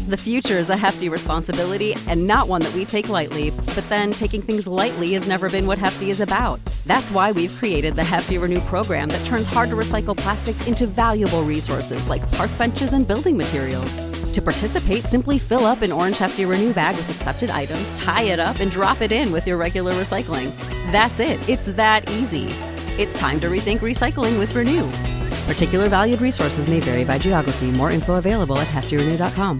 The future is a hefty responsibility and not one that we take lightly, but then taking things lightly has never been what Hefty is about. That's why we've created the Hefty Renew program that turns hard-to-recycle plastics into valuable resources like park benches and building materials. To participate, simply fill up an orange Hefty Renew bag with accepted items, tie it up, and drop it in with your regular recycling. That's it. It's that easy. It's time to rethink recycling with Renew. Particular valued resources may vary by geography. More info available at heftyrenew.com.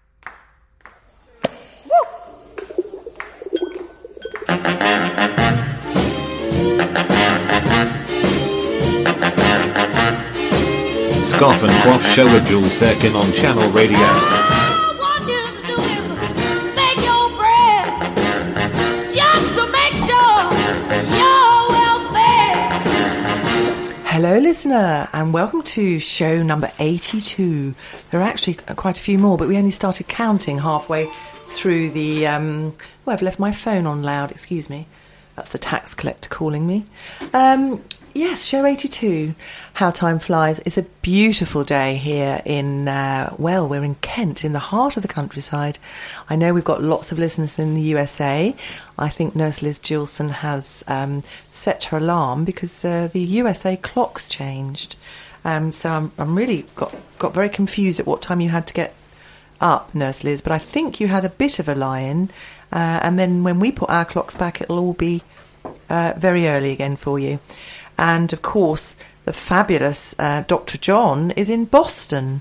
Scoff and Quaff Show with Jules Serkin on Channel Radio. Hello listener, and welcome to show number 82. There are actually quite a few more, but we only started counting halfway through the... I've left my phone on loud, excuse me. That's the tax collector calling me. Yes, show 82. How time flies. It's a beautiful day here in, we're in Kent, in the heart of the countryside. I know we've got lots of listeners in the USA. I think Nurse Liz Gilson has set her alarm because the USA clock's changed. So I'm really got very confused at what time you had to get up, Nurse Liz, but I think you had a bit of a lie-in. And then when we put our clocks back, it'll all be very early again for you. And, of course, the fabulous Dr. John is in Boston.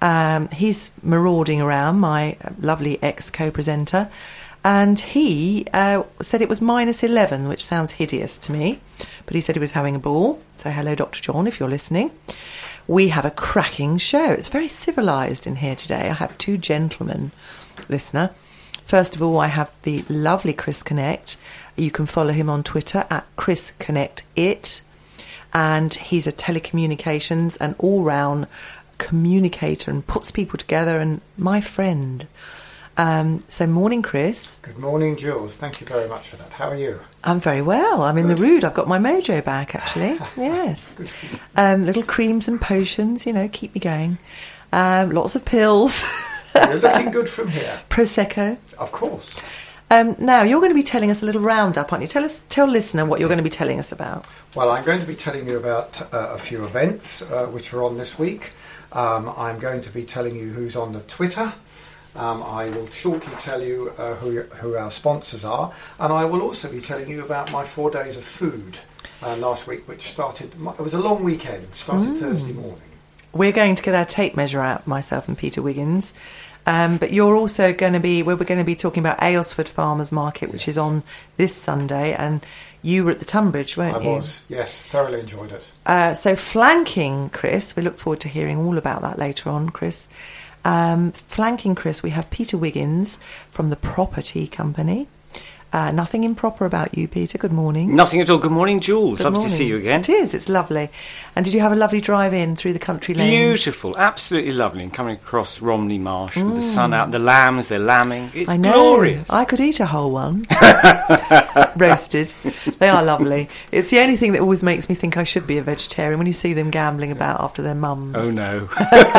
He's marauding around, my lovely ex-co-presenter. And he said it was -11, which sounds hideous to me. But he said he was having a ball. So hello, Dr. John, if you're listening. We have a cracking show. It's very civilised in here today. I have two gentlemen, listener. First of all, I have the lovely Chris Connect. You can follow him on Twitter at Chris Connect It. And he's a telecommunications and all-round communicator and puts people together, and my friend. So morning, Chris. Good morning, Jules. Thank you very much for that. How are you? I'm very well. I'm in the Rude. I've got my mojo back, actually. Yes. Little creams and potions, keep me going. Lots of pills. You're looking good from here. Prosecco. Of course. Now, you're going to be telling us a little roundup, aren't you? Tell listener what you're going to be telling us about. Well, I'm going to be telling you about a few events which are on this week. I'm going to be telling you who's on the Twitter. I will shortly tell you who our sponsors are. And I will also be telling you about my 4 days of food last week, which started... It was a long weekend. Started Thursday morning. We're going to get our tape measure out, myself and Peter Wiggins. But you're also going to be... We're going to be talking about Aylesford Farmers Market, which is on this Sunday. And you were at the Tunbridge, weren't you? I was, yes. Thoroughly enjoyed it. So flanking Chris, we look forward to hearing all about that later on, Chris. Flanking Chris, we have Peter Wiggins from the Property Company. Nothing improper about you, Peter. Good morning. Nothing at all. Good morning, Jules. Lovely to see you again. It is. It's lovely. And did you have a lovely drive in through the country lanes? Beautiful. Absolutely lovely. And coming across Romney Marsh with the sun out, the lambs, they're lambing. It's glorious. I could eat a whole one. Roasted. They are lovely. It's the only thing that always makes me think I should be a vegetarian when you see them gambling about after their mums. Oh, no.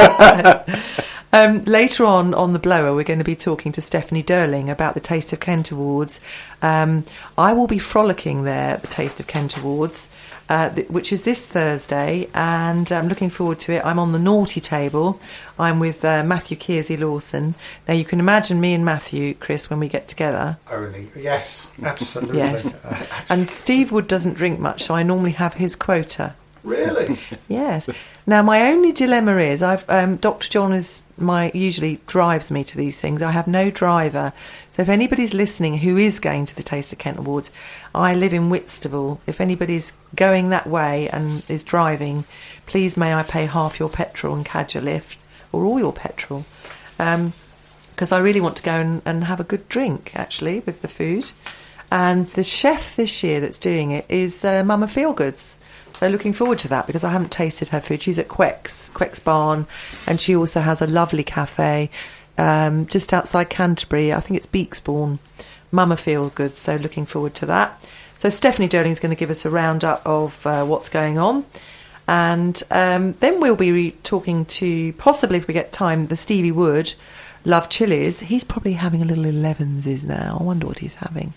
Later on the blower, we're going to be talking to Stephanie Derling about the Taste of Kent Awards. I will be frolicking there at the Taste of Kent Awards, which is this Thursday, and I'm looking forward to it. I'm on the naughty table. I'm with Matthew Kearsey-Lawson. Now, you can imagine me and Matthew, Chris, when we get together. Yes, absolutely. Yes. And Steve Wood doesn't drink much, so I normally have his quota. Really? Yes. Now, my only dilemma is Dr. John usually drives me to these things. I have no driver. So if anybody's listening who is going to the Taste of Kent Awards, I live in Whitstable. If anybody's going that way and is driving, please may I pay half your petrol and cadge a lift, or all your petrol, because I really want to go and have a good drink, actually, with the food. And the chef this year that's doing it is Mama Feelgoods. So looking forward to that, because I haven't tasted her food. She's at Queck's Barn, and she also has a lovely cafe just outside Canterbury. I think it's Beaksbourne. Mama Feelgoods, so looking forward to that. So Stephanie Derling's going to give us a roundup of what's going on. And then we'll be talking to, possibly if we get time, the Stevie Wood love chilies. He's probably having a little 11s now. I wonder what he's having.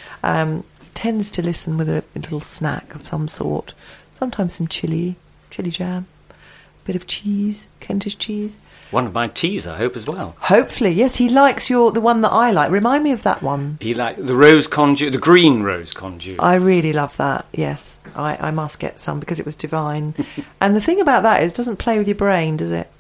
Tends to listen with a little snack of some sort. Sometimes some chili jam, a bit of cheese, Kentish cheese. One of my teas, I hope, as well. Hopefully, yes. He likes the one that I like. Remind me of that one. He likes the rose conduit, the green rose conduit. I really love that, yes. I must get some because it was divine. And the thing about that is it doesn't play with your brain, does it?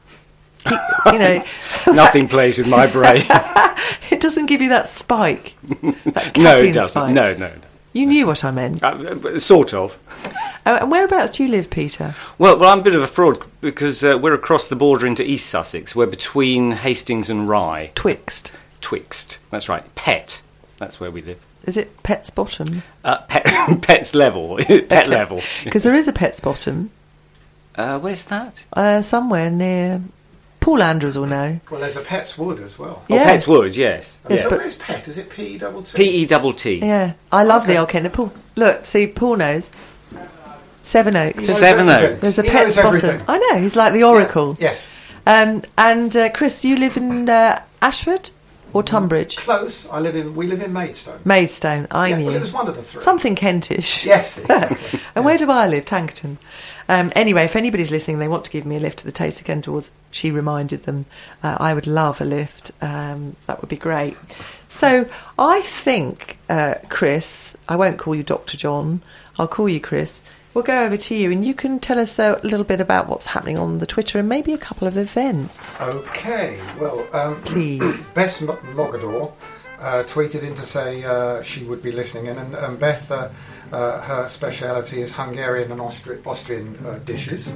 Nothing plays with my brain. It doesn't give you that spike. That No, it doesn't. Spike. No. You knew what I meant. Sort of. And whereabouts do you live, Peter? Well, I'm a bit of a fraud because we're across the border into East Sussex. We're between Hastings and Rye. Twixt. That's right. Pett. That's where we live. Is it Pet's Bottom? Pet's level. Pet level. Because there is a Pet's Bottom. Where's that? Somewhere near... Paul Andrews will know. Well, there's a Pet's Wood as well. Yes. Oh, Pet's Wood, yes. So where's Pet? Is it P-E-T-T? P-E-T-T. Yeah. I love the old Kent. Paul, look, see, Paul knows. Seven Oaks. Seven Oaks. There's a Pet's Bottom. I know, he's like the Oracle. Yeah. Yes. And Chris, you live in Ashford or Tunbridge? Close. We live in Maidstone. Maidstone, I knew. Well, it was one of the three. Something Kentish. Yes, exactly. And where do I live? Tankerton. Anyway, if anybody's listening, they want to give me a lift to the Taste of Kent Awards, she reminded them, I would love a lift. That would be great. So I think, Chris, I won't call you Dr. John, I'll call you Chris. We'll go over to you and you can tell us a little bit about what's happening on the Twitter and maybe a couple of events. Okay, well, please. Beth Mogador tweeted in to say she would be listening in, and Beth, her speciality is Hungarian and Austrian dishes.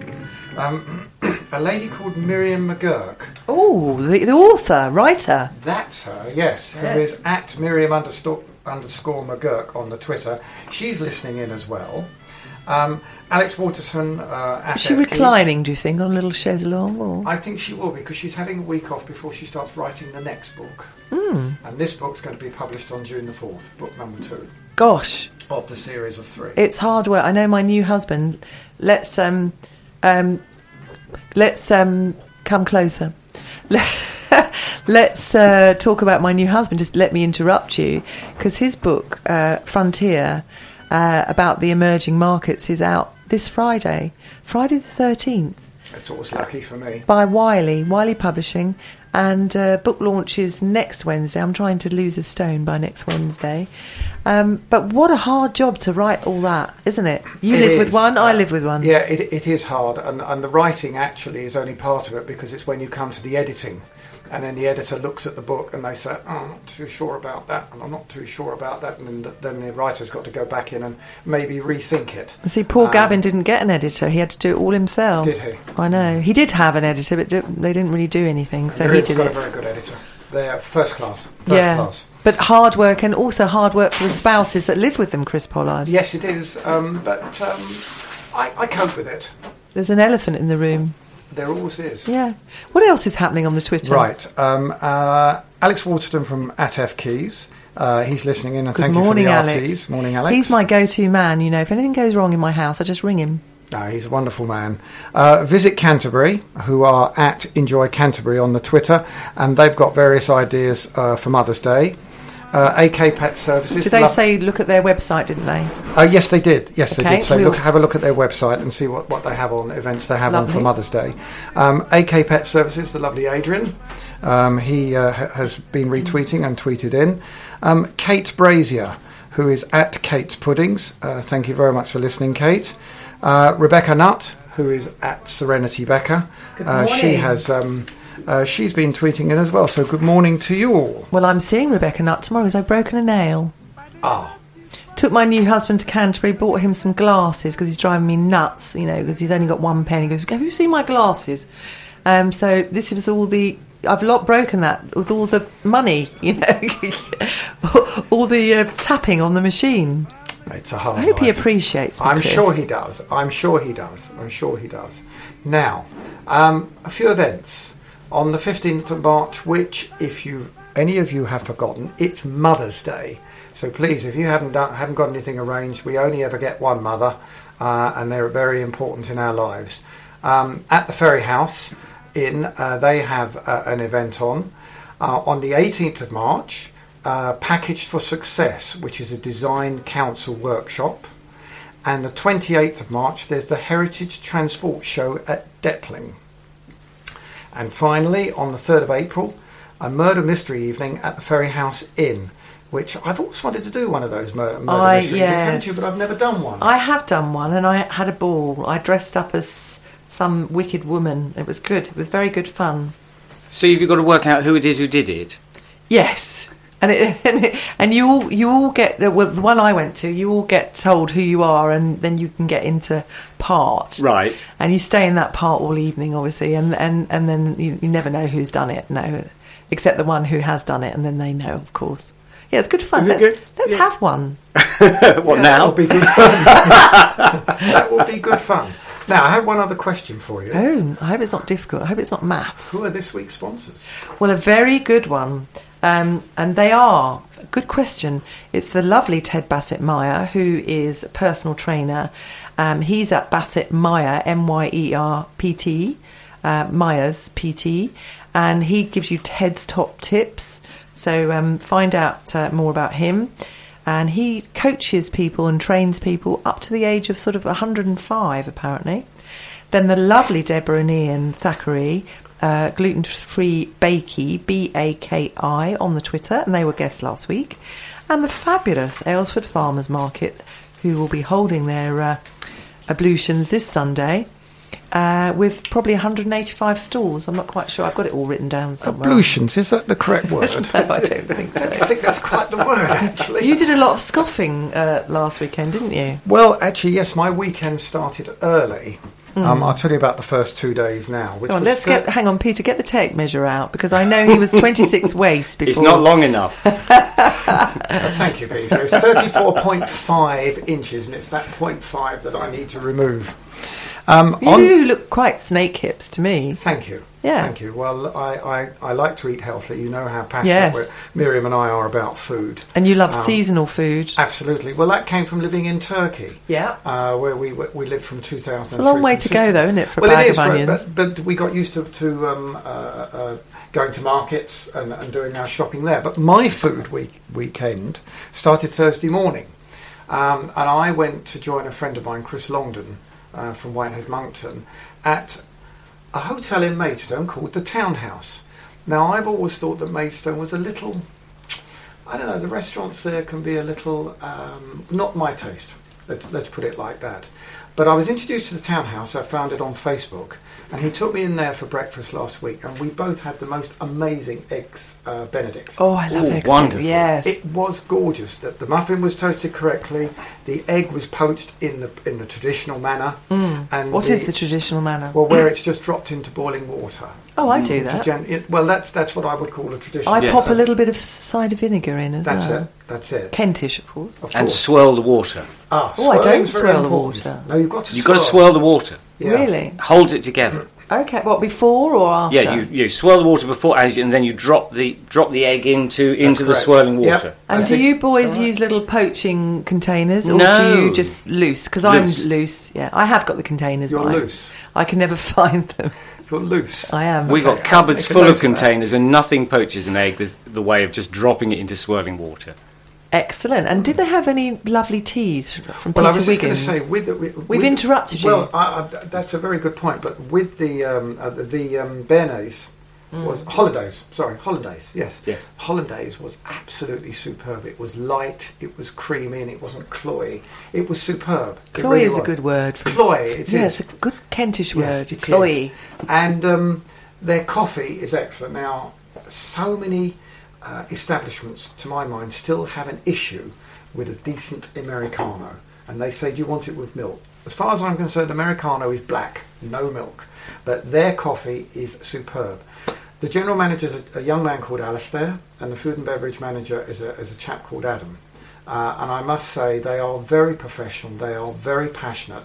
A lady called Miriam McGurk. Oh, the author, writer. That's her, yes. Who is at Miriam __ McGurk on the Twitter. She's listening in as well. Alex Waterson at Is she reclining, do you think, on a little chaise longue? Or? I think she will, because she's having a week off before she starts writing the next book. And this book's going to be published on June the 4th, book number 2. Gosh. Of the series of 3. It's hard work. I know my new husband. Let's come closer. Let's talk about my new husband. Just let me interrupt you, because his book, Frontier, about the emerging markets, is out this Friday the 13th. It's always lucky for me. By Wiley Publishing, and book launch is next Wednesday. I'm trying to lose a stone by next Wednesday. But what a hard job to write all that, isn't it? You live with one, I live with one. Yeah, it is hard, and the writing actually is only part of it, because it's when you come to the editing. And then the editor looks at the book and they say, oh, I'm not too sure about that, and I'm not too sure about that. And then the writer's got to go back in and maybe rethink it. See, poor Gavin didn't get an editor. He had to do it all himself. Did he? I know. He did have an editor, but they didn't really do anything, so he did got it. a very good editor. They're first class. First class. But hard work, and also hard work for the spouses that live with them, Chris Pollard. Yes, it is. But I cope with it. There's an elephant in the room. There always is. Yeah. What else is happening on the Twitter? Right. Alex Waterton from @FKeys. He's listening in, and thank you for the RTs. Morning, Alex. He's my go-to man. You know, if anything goes wrong in my house, I just ring him. No, he's a wonderful man. Visit Canterbury, who are at Enjoy Canterbury on the Twitter, and they've got various ideas for Mother's Day. AK Pet Services. Did they say look at their website, didn't they? Yes, they did. Yes, okay, they did. So have a look at their website and see what they have on, events they have on for Mother's Day. AK Pet Services, the lovely Adrian. He has been retweeting and tweeted in. Kate Brazier, who is at Kate's Puddings. Thank you very much for listening, Kate. Rebecca Nutt, who is at Serenity Becca. Good morning. She has... she's been tweeting in as well, so good morning to you all. Well, I'm seeing Rebecca Nutt tomorrow because I've broken a nail. Ah. Took my new husband to Canterbury, bought him some glasses because he's driving me nuts, you know, because he's only got one pen. He goes, have you seen my glasses? So this was all the... I've broken that with all the money, you know, all the tapping on the machine. It's a hard I hope life. he appreciates me, I'm Chris. sure he does. I'm sure he does. Now, a few events. On the 15th of March, which, if any of you have forgotten, it's Mother's Day. So please, if you haven't got anything arranged, we only ever get one mother, and they're very important in our lives. At the Ferry House Inn, they have an event on. On the 18th of March, Packaged for Success, which is a design council workshop. And the 28th of March, there's the Heritage Transport Show at Detling. And finally, on the 3rd of April, a murder mystery evening at the Ferry House Inn, which I've always wanted to do one of those murder mystery evenings, haven't you? But I've never done one. I have done one, and I had a ball. I dressed up as some wicked woman. It was good. It was very good fun. So you've got to work out who it is who did it? Yes. And you all get, well, the one I went to, you all get told who you are, and then you can get into part. Right. And you stay in that part all evening, obviously, and then you never know who's done it, no, except the one who has done it, and then they know, of course. Yeah, it's good fun. Let's have one. What now? That would be good fun. That would be good fun. Now, I have one other question for you. Oh, I hope it's not difficult. I hope it's not maths. Who are this week's sponsors? Well, a very good one. And they are, good question, it's the lovely Ted Bassett-Meyer, who is a personal trainer. He's at Bassett-Meyer, M-Y-E-R-P-T, Myers PT, and he gives you Ted's top tips. So find out more about him. And he coaches people and trains people up to the age of sort of 105, apparently. Then the lovely Deborah and Ian Thackeray, gluten-free Bakey, B-A-K-I, on the Twitter, and they were guests last week. And the fabulous Aylesford Farmers Market, who will be holding their ablutions this Sunday, with probably 185 stalls. I'm not quite sure. I've got it all written down somewhere. Ablutions, is that the correct word? No, I don't think so. I think that's quite the word, actually. You did a lot of scoffing last weekend, didn't you? Well, actually, yes, my weekend started early. I'll tell you about the first 2 days now. Hang on, Peter, get the tape measure out, because I know he was 26 waist before. It's not long enough. Thank you, Peter. It's 34.5 inches, and it's that 0.5 that I need to remove. You look quite snake hips to me. Thank you. Yeah. Thank you. Well, I like to eat healthy. You know how passionate Miriam and I are about food. And you love seasonal food. Absolutely. Well, that came from living in Turkey. Yeah. Where we lived from 2003. It's a long way to go, though, isn't it, for a bag of onions? But we got used to going to markets and doing our shopping there. But my food weekend started Thursday morning. And I went to join a friend of mine, Chris Longdon, from Whitehead Monkton, at a hotel in Maidstone called the Townhouse. Now, I've always thought that Maidstone was a little, I don't know, the restaurants there can be a little, not my taste, let's put it like that. But I was introduced to the Townhouse, I found it on Facebook, and he took me in there for breakfast last week, and we both had the most amazing eggs Benedict. Oh, I love eggs. Wonderful. Yes. It was gorgeous. The muffin was toasted correctly, the egg was poached in the traditional manner. And what is the traditional manner? Well, where it's just dropped into boiling water. Oh, I do that. Well, that's what I would call a traditional. I pop a little bit of cider vinegar in as well. That's it. Kentish, of course. And swirl the water. I don't swirl the water. No, you've got to swirl the water. Yeah. Really? Holds it together. Okay, what, before or after? Yeah, you swirl the water before, and then you drop the egg into the swirling water. Yep. And do you boys use little poaching containers, or No. do you just loose? Because I'm loose. Yeah, I have got the containers. You're loose. I can never find them. You're loose. I am. We've got cupboards full of containers, and nothing poaches an egg. There's the way of just dropping it into swirling water. Excellent. And did they have any lovely teas from Peter Wiggins? Well, I was just going to say, we've interrupted you. Well, that's a very good point. But with the Béarnaise was Hollandaise. Sorry, Hollandaise. Yes. Hollandaise was absolutely superb. It was light. It was creamy, and it wasn't cloy. It was superb. Cloy is a good word for cloy. It is. It's a good Kentish word. Yes, cloy. And their coffee is excellent. Now, so many establishments, to my mind, still have an issue with a decent Americano, and they say, do you want it with milk? As far as I'm concerned, Americano is black, no milk, but their coffee is superb. The general manager is a young man called Alistair, and the food and beverage manager is a chap called Adam, and I must say they are very professional, they are very passionate,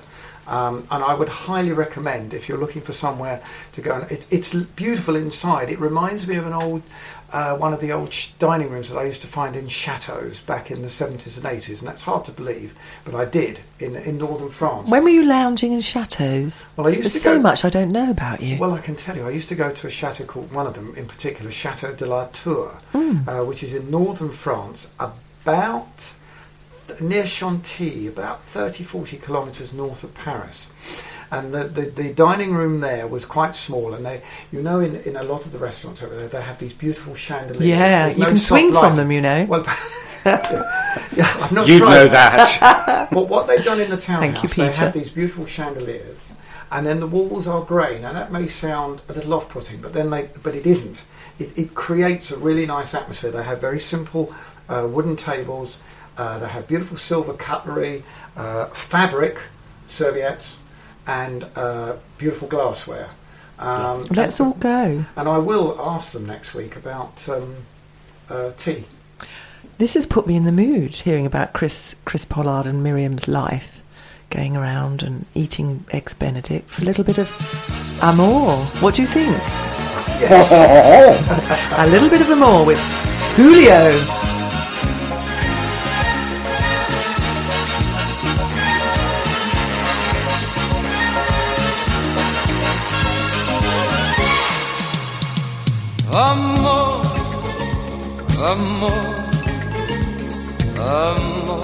And I would highly recommend, if you're looking for somewhere to go, and it's beautiful inside. It reminds me of an old, one of the old dining rooms that I used to find in chateaus back in the 70s and 80s, and that's hard to believe, but I did in northern France. When were you lounging in chateaus? Well, I used There's to so go, much I don't know about you. Well, I can tell you, I used to go to a chateau called, one of them in particular, Chateau de la Tour, which is in northern France, about near Chantilly, about 30-40 kilometres north of Paris. And the dining room there was quite small, and they, you know, in a lot of the restaurants over there, they have these beautiful chandeliers. Yeah, you can swing from them, you know. Well, yeah, I've not You'd tried know that. But what they've done in the townhouse, Thank you, Peter. they have these beautiful chandeliers, and then the walls are grey. Now that may sound a little off-putting, but it isn't. It creates a really nice atmosphere. They have very simple wooden tables. They have beautiful silver cutlery, fabric serviettes, and beautiful glassware. Let's all go. And I will ask them next week about tea. This has put me in the mood, hearing about Chris Pollard and Miriam's life, going around and eating Eggs Benedict for a little bit of amour. What do you think? Yes. A little bit of amour with Julio. Amor, amor, amor,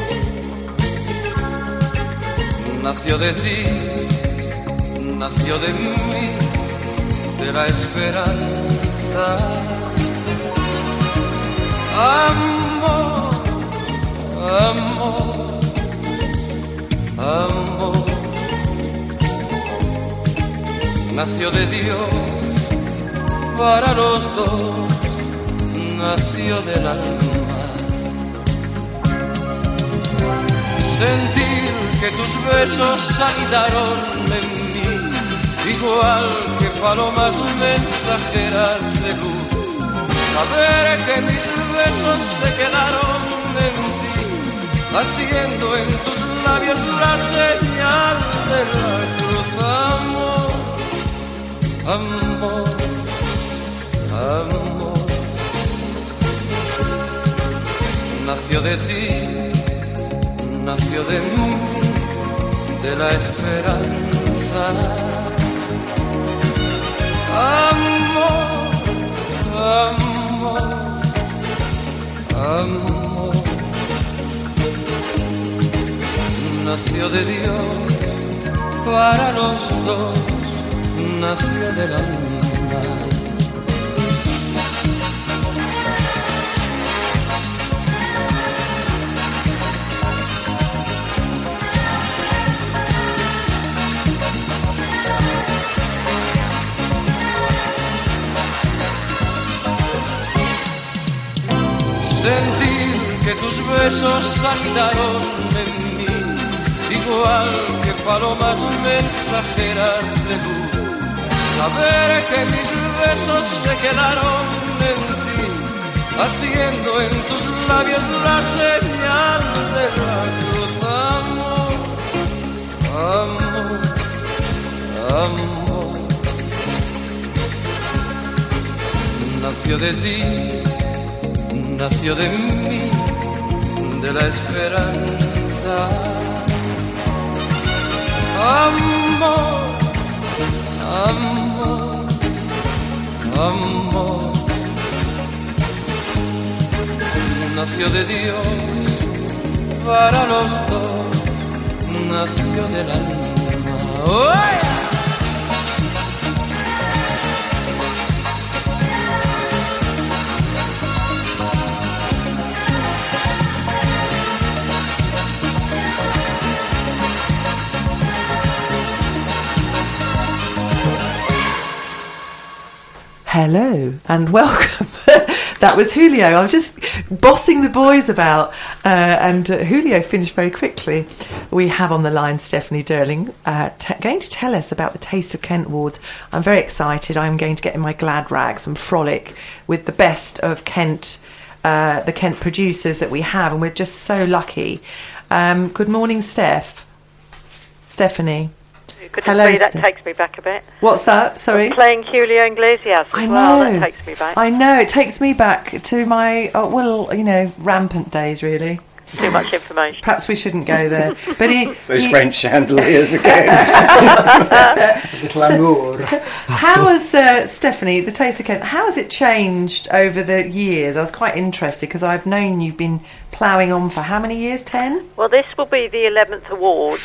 nació de ti, nació de mí, de la esperanza. Amor, amor, amor, nació de Dios. Para los dos nació del alma. Sentir que tus besos anidaron en mí, igual que palomas mensajeras de luz. Saber que mis besos se quedaron en ti, haciendo en tus labios la señal de la cruz. Amor, amor, amor, nació de ti, nació de mí, de la esperanza. Amor, amor, amor, nació de Dios para los dos, nació del alma. Sentir que tus besos anidaron en mí, igual que palomas mensajeras de luz. Saber que mis besos se quedaron en ti, haciendo en tus labios la señal de la cruz. Amor, amor, amor, nació de ti, nació de mí, de la esperanza. Amor, amor, amor, nació de Dios para los dos, nació del alma. ¡Oh! Hello and welcome. That was Julio. I was just bossing the boys about, and Julio finished very quickly. We have on the line Stephanie Durling, going to tell us about the Taste of Kent Awards. I'm very excited. I'm going to get in my glad rags and frolic with the best of Kent, the Kent producers that we have, and we're just so lucky. Good morning, Steph. Stephanie. Hello, that takes me back a bit. What's that? Sorry? I'm playing Julio Iglesias as well. That takes me back. I know, it takes me back to my, rampant days, really. Too much information. Perhaps we shouldn't go there. But those French chandeliers again. How has, Stephanie, the Taste of Kent, how has it changed over the years? I was quite interested because I've known you've been ploughing on for how many years? 10? Well, this will be the 11th awards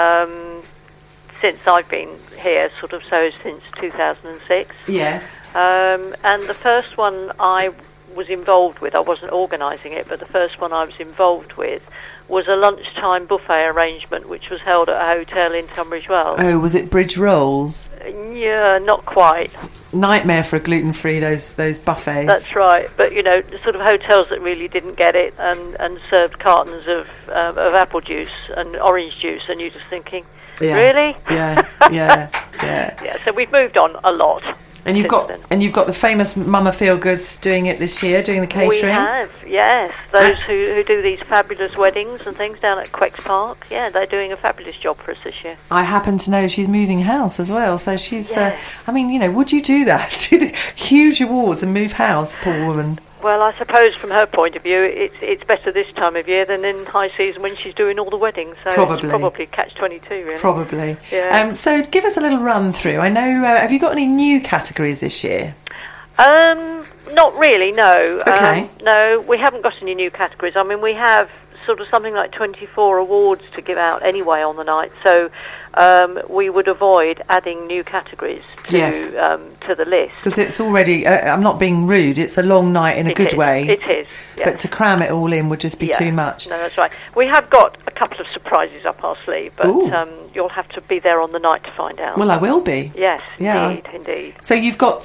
since I've been here, since 2006. Yes. And the first one I was involved with, I wasn't organising it, but the first one I was involved with was a lunchtime buffet arrangement which was held at a hotel in Tunbridge Wells. Oh, was it Bridge Rolls? Yeah, not quite. Nightmare for a gluten-free, those buffets. That's right, but the sort of hotels that really didn't get it and served cartons of apple juice and orange juice, and you're just thinking, really? Yeah. So we've moved on a lot. And you've got the famous Mama Feel Goods doing it this year, doing the catering. We have, yes. Those who do these fabulous weddings and things down at Quecks Park, they're doing a fabulous job for us this year. I happen to know she's moving house as well, so she's. Would you do that? Huge awards and move house, poor woman. Well, I suppose from her point of view, it's better this time of year than in high season when she's doing all the weddings. So it's probably catch-22, really. Probably. Yeah. So give us a little run through. I know. Have you got any new categories this year? Not really. No. Okay. No, we haven't got any new categories. I mean, we have something like 24 awards to give out anyway on the night. So. We would avoid adding new categories to the list. Because it's already, I'm not being rude, it's a long night in a good way. It is, yes. But to cram it all in would just be too much. No, that's right. We have got a couple of surprises up our sleeve, but you'll have to be there on the night to find out. Well, I will be. Yes, indeed. So you've got,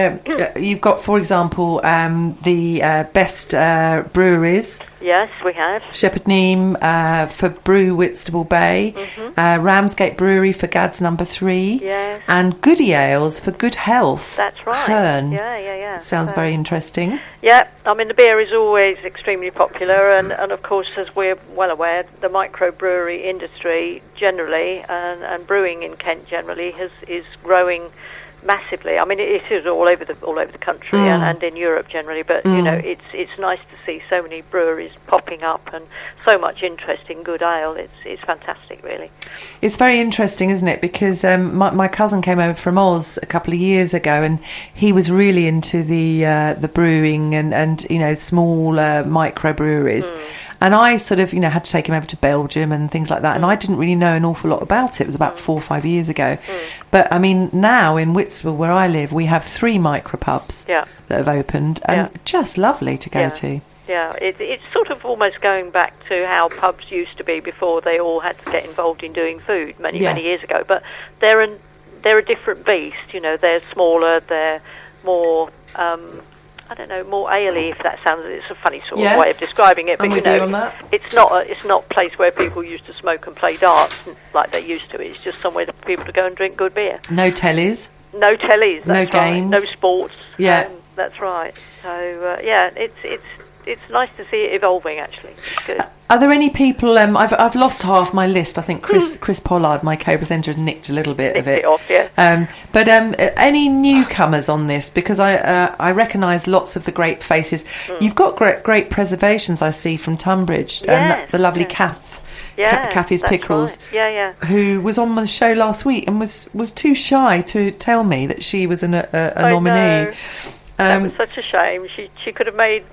for example, the best breweries. Yes, we have. Shepherd Neame for Brew Whitstable Bay, Ramsgate Brewery for Gads No. 3, yes. and Goody Ales for Good Health. That's right. Hearn. Yeah. Sounds very interesting. Yeah, I mean, the beer is always extremely popular, and of course, as we're well aware, the microbrewery industry generally, and brewing in Kent generally, is growing massively. I mean, it is all over the country and in Europe generally. But it's nice to see so many breweries popping up and so much interest in good ale. It's fantastic, really. It's very interesting, isn't it? Because my cousin came over from Oz a couple of years ago, and he was really into the brewing and small microbreweries. And I had to take him over to Belgium and things like that. And I didn't really know an awful lot about it. It was about 4 or 5 years ago. But, I mean, now in Whitstable, where I live, we have 3 micropubs that have opened. And just lovely to go to. Yeah, it's sort of almost going back to how pubs used to be before they all had to get involved in doing food many years ago. But they're a different beast. They're smaller, they're more... more ale-y, if that sounds... It's a funny sort of way of describing it, but it's not a place where people used to smoke and play darts like they used to. It's just somewhere for people to go and drink good beer. No tellies. No tellies. That's no right. games. No sports. Yeah, that's right. So it's nice to see it evolving. Actually, it's good. Are there any people? I've lost half my list. I think Chris Pollard, my co-presenter, had nicked a little bit of it. Nicked it off, yeah. But any newcomers on this? Because I recognise lots of the great faces. You've got great preservations I see from Tunbridge. The lovely Kathy's Pickles. Right. Who was on the show last week and was too shy to tell me that she was a nominee. That was such a shame. She could have made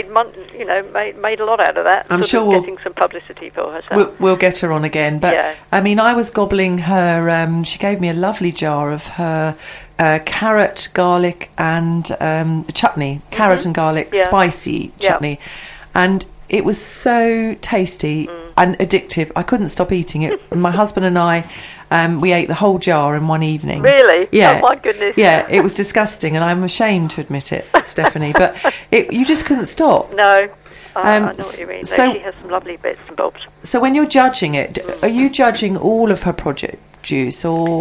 a lot out of that. I'm sure we'll getting some publicity for herself. We'll get her on again. But I mean, I was gobbling her. She gave me a lovely jar of her carrot, garlic, and chutney. Carrot and garlic spicy chutney, and it was so tasty and addictive. I couldn't stop eating it. My husband and I. We ate the whole jar in one evening. Really? Yeah. Oh, my goodness. Yeah, it was disgusting, and I'm ashamed to admit it, Stephanie, but you just couldn't stop. No. I know what you mean. So, she has some lovely bits and bobs. So when you're judging it, are you judging all of her produce, or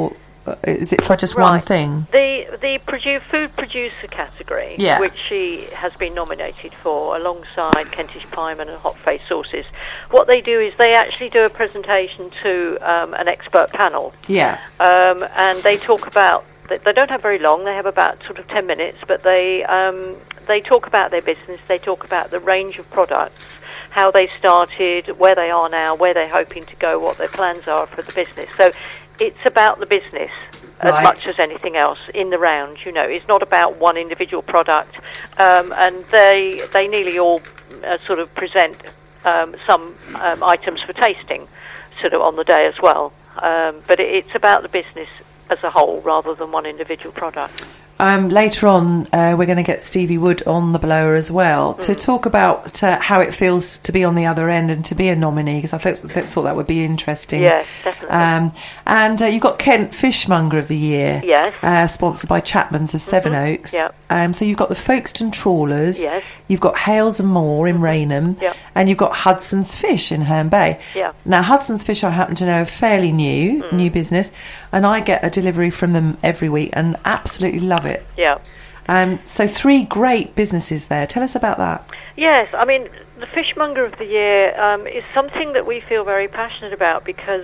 is it for just one thing? The food producer category, which she has been nominated for, alongside Kentish Pieman and Hot Face Sauces. What they do is they actually do a presentation to an expert panel. Yeah. And they talk about. They don't have very long. They have about sort of 10 minutes, but they talk about their business. They talk about the range of products, how they started, where they are now, where they're hoping to go, what their plans are for the business. So it's about the business as much as anything else in the round. It's not about one individual product, and they nearly all sort of present some items for tasting sort of on the day as well. But it's about the business as a whole rather than one individual product. Later on, we're going to get Stevie Wood on the blower as well to talk about how it feels to be on the other end and to be a nominee, because I thought that would be interesting. Yes, definitely. And you've got Kent Fishmonger of the Year, sponsored by Chapman's of Sevenoaks. Yep. So you've got the Folkestone Trawlers, you've got Hales and Moore in Rainham, and you've got Hudson's Fish in Herne Bay. Yeah. Now, Hudson's Fish, I happen to know, are fairly new business, and I get a delivery from them every week and absolutely love it. Yeah. So 3 great businesses there. Tell us about that. Yes, I mean, the Fishmonger of the Year is something that we feel very passionate about because,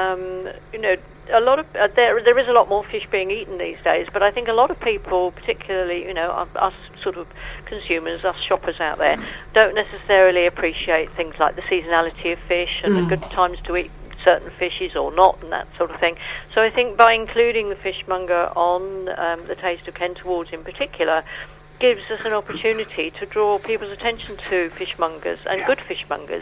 a lot of there is a lot more fish being eaten these days, but I think a lot of people, particularly, us sort of consumers, us shoppers out there, don't necessarily appreciate things like the seasonality of fish and the good times to eat certain fishes or not, and that sort of thing. So I think by including the Fishmonger on the Taste of Kent Awards in particular gives us an opportunity to draw people's attention to fishmongers and good fishmongers,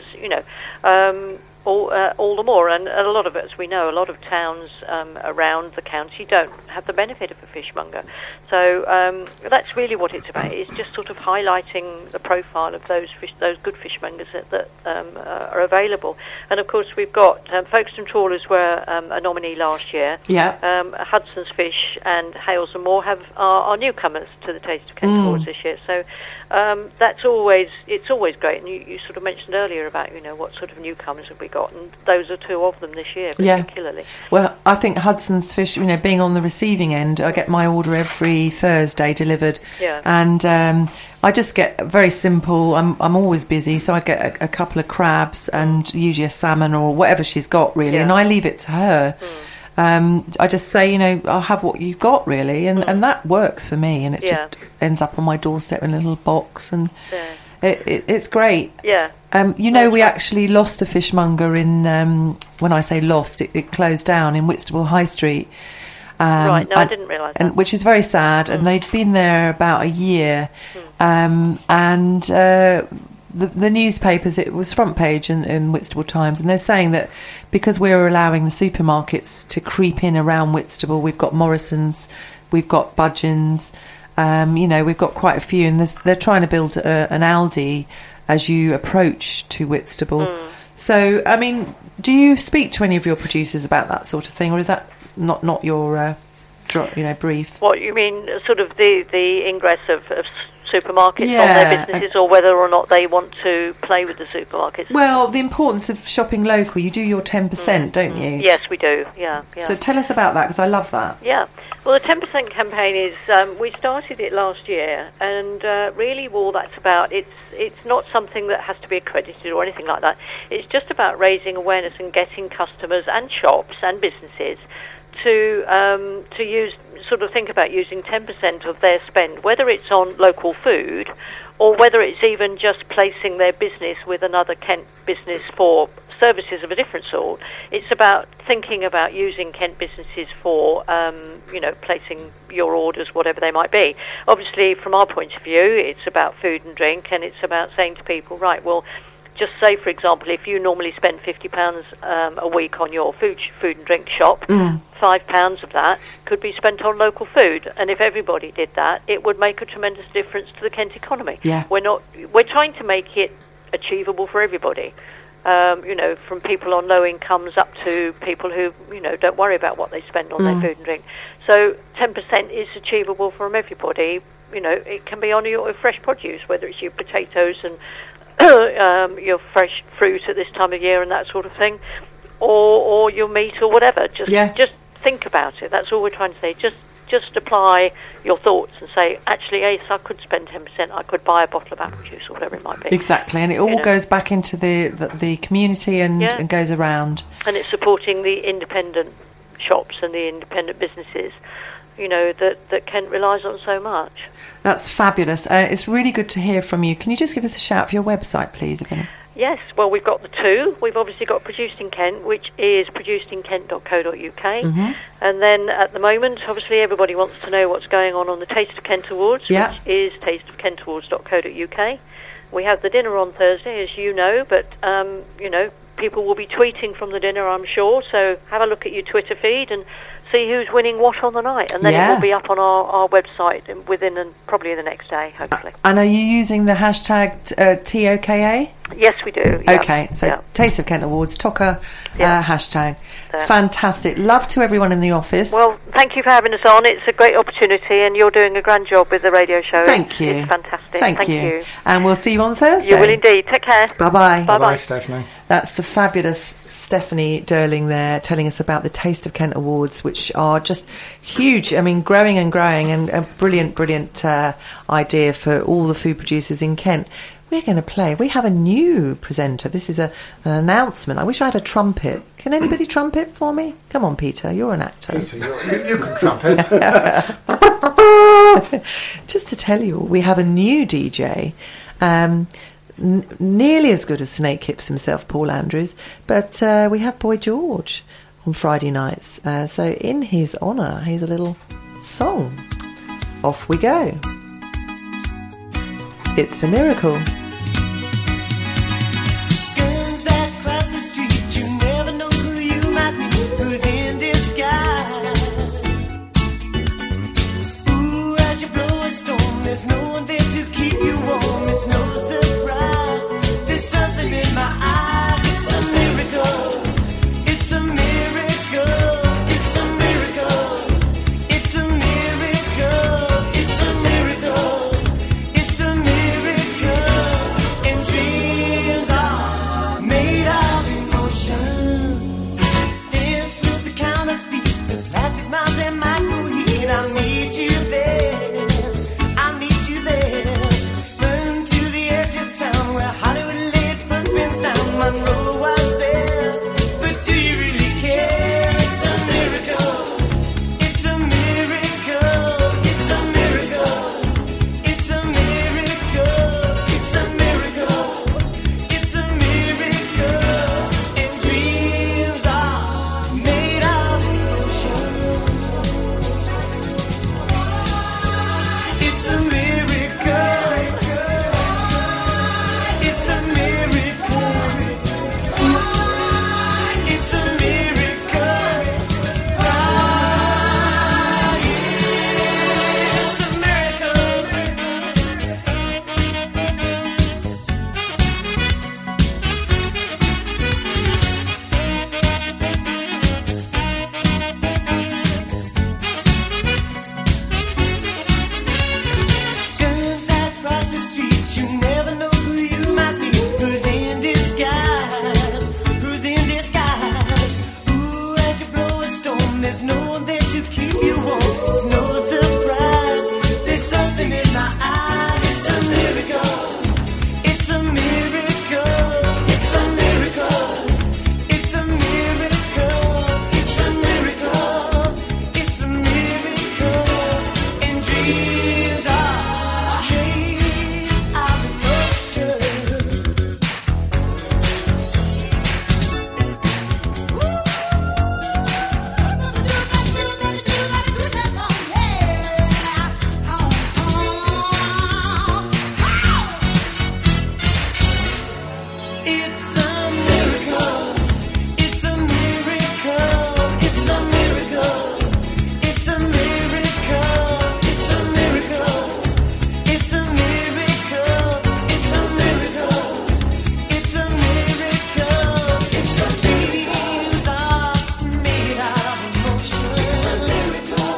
all the more. And a lot of it, as we know, a lot of towns around the county don't have the benefit of a fishmonger. So that's really what it's about. It's just sort of highlighting the profile of those good fishmongers that are available. And of course, we've got Folkestone Trawlers were a nominee last year. Yeah. Hudson's Fish and Hales and Moore are newcomers to the Taste of Kent Awards this year. So it's always great. And you sort of mentioned earlier about what sort of newcomers have we got, and those are 2 of them this year particularly. Yeah. Well, I think Hudson's Fish, being on the receiving end, I get my order every Thursday delivered, and I just get very simple. I'm always busy, so I get a couple of crabs and usually a salmon or whatever she's got really, and I leave it to her. I just say, I'll have what you've got really, and that works for me, and it just ends up on my doorstep in a little box, and it's great. Yeah. We actually lost a fishmonger in, when I say lost, it closed down in Whitstable High Street. Right, no, I didn't realise that. Which is very sad, and they'd been there about a year, and the newspapers, it was front page in Whitstable Times, and they're saying that because we're allowing the supermarkets to creep in around Whitstable, we've got Morrison's, we've got Budgeon's, we've got quite a few, and they're trying to build an Aldi as you approach to Whitstable. So, I mean, do you speak to any of your producers about that sort of thing, or is that not your brief? What you mean, sort of the ingress of supermarkets on their businesses, or whether or not they want to play with the supermarkets? Well, the importance of shopping local. You do your 10%, don't you? Yes, we do. Yeah. So tell us about that, because I love that. Yeah. Well, the 10% campaign is we started it last year, and really all that's about, it's not something that has to be accredited or anything like that. It's just about raising awareness and getting customers and shops and businesses to think about using 10% of their spend, whether it's on local food or whether it's even just placing their business with another Kent business for services of a different sort. It's about thinking about using Kent businesses for, placing your orders, whatever they might be. Obviously, from our point of view, it's about food and drink, and it's about saying to people, right, well, just say, for example, if you normally spend £50 a week on your food and drink shop, £5 of that could be spent on local food. And if everybody did that, it would make a tremendous difference to the Kent economy. Yeah. We're trying to make it achievable for everybody. From people on low incomes up to people who, don't worry about what they spend on their food and drink. So 10% is achievable from everybody. It can be on your fresh produce, whether it's your potatoes and your fresh fruit at this time of year and that sort of thing, or your meat or whatever. Just think about it. That's all we're trying to say. Just apply your thoughts and say, actually, yes, I could spend 10%. I could buy a bottle of apple juice or whatever it might be. Exactly, and it all goes back into the community and goes around. And it's supporting the independent shops and the independent businesses, that Kent relies on so much. That's fabulous. It's really good to hear from you. Can you just give us a shout for your website, please, Ivana? Yes, well, we've got the two. We've obviously got Produced in Kent, which is producedinkent.co.uk. And then at the moment, obviously, everybody wants to know what's going on the Taste of Kent Awards, which is tasteofkentawards.co.uk. We have the dinner on Thursday, as you know, but, people will be tweeting from the dinner, I'm sure. So have a look at your Twitter feed and see who's winning what on the night, and then it will be up on our website probably the next day, hopefully. And are you using the hashtag TOKA? Yes, we do. Okay, so Taste of Kent Awards, TOKA hashtag. Fantastic. Love to everyone in the office. Well, thank you for having us on. It's a great opportunity, and you're doing a grand job with the radio show. Thank you. It's fantastic. Thank you. And we'll see you on Thursday. You will indeed. Take care. Bye-bye. Bye-bye, Stephanie. That's the fabulous Stephanie Derling there, telling us about the Taste of Kent Awards, which are just huge. I mean, growing and growing, and a brilliant idea for all the food producers in Kent. We're going to play. We have a new presenter. This is an announcement. I wish I had a trumpet. Can anybody trumpet for me? Come on, Peter. You're an actor. Peter, you can trumpet. Just to tell you, we have a new DJ. Nearly as good as Snake Hips himself, Paul Andrews, but we have Boy George on Friday nights. So in his honour, here's a little song. Off we go. It's a miracle. Guns that cross the street, you never know who you might be, who's in disguise. Ooh, as you blow a storm, there's no one there to keep you warm. It's no surprise. There's something in my eyes. It's a miracle. It's a miracle. It's a miracle. It's a miracle. It's a miracle. It's a miracle. And dreams are made of emotion. Dance with the counterfeit, the plastic miles and my heat. I need you there. I need you there. Run to the edge of town where Hollywood laid footprints down. Monroe was there, but do you really care? It's a miracle. It's a miracle. It's a miracle. It's a miracle. It's a miracle. It's a miracle. And dreams are made of emotion. It's a miracle. It's a miracle. It's a miracle. Guns that cross the street, you never know who you might be, who's in disguise, who's in disguise. Ooh, as you blow a storm, there's no one there to keep you warm. It's no surprise. There's something in my eyes. It's a miracle. It's a miracle. It's a miracle. It's a miracle. It's a miracle. It's a miracle. And dreams are made of emotion. It's a miracle. It's a miracle. It's a miracle. It's a miracle. It's a miracle. It's a miracle. It's a miracle. It's a miracle. It's a dreams are made of emotion. It's a miracle.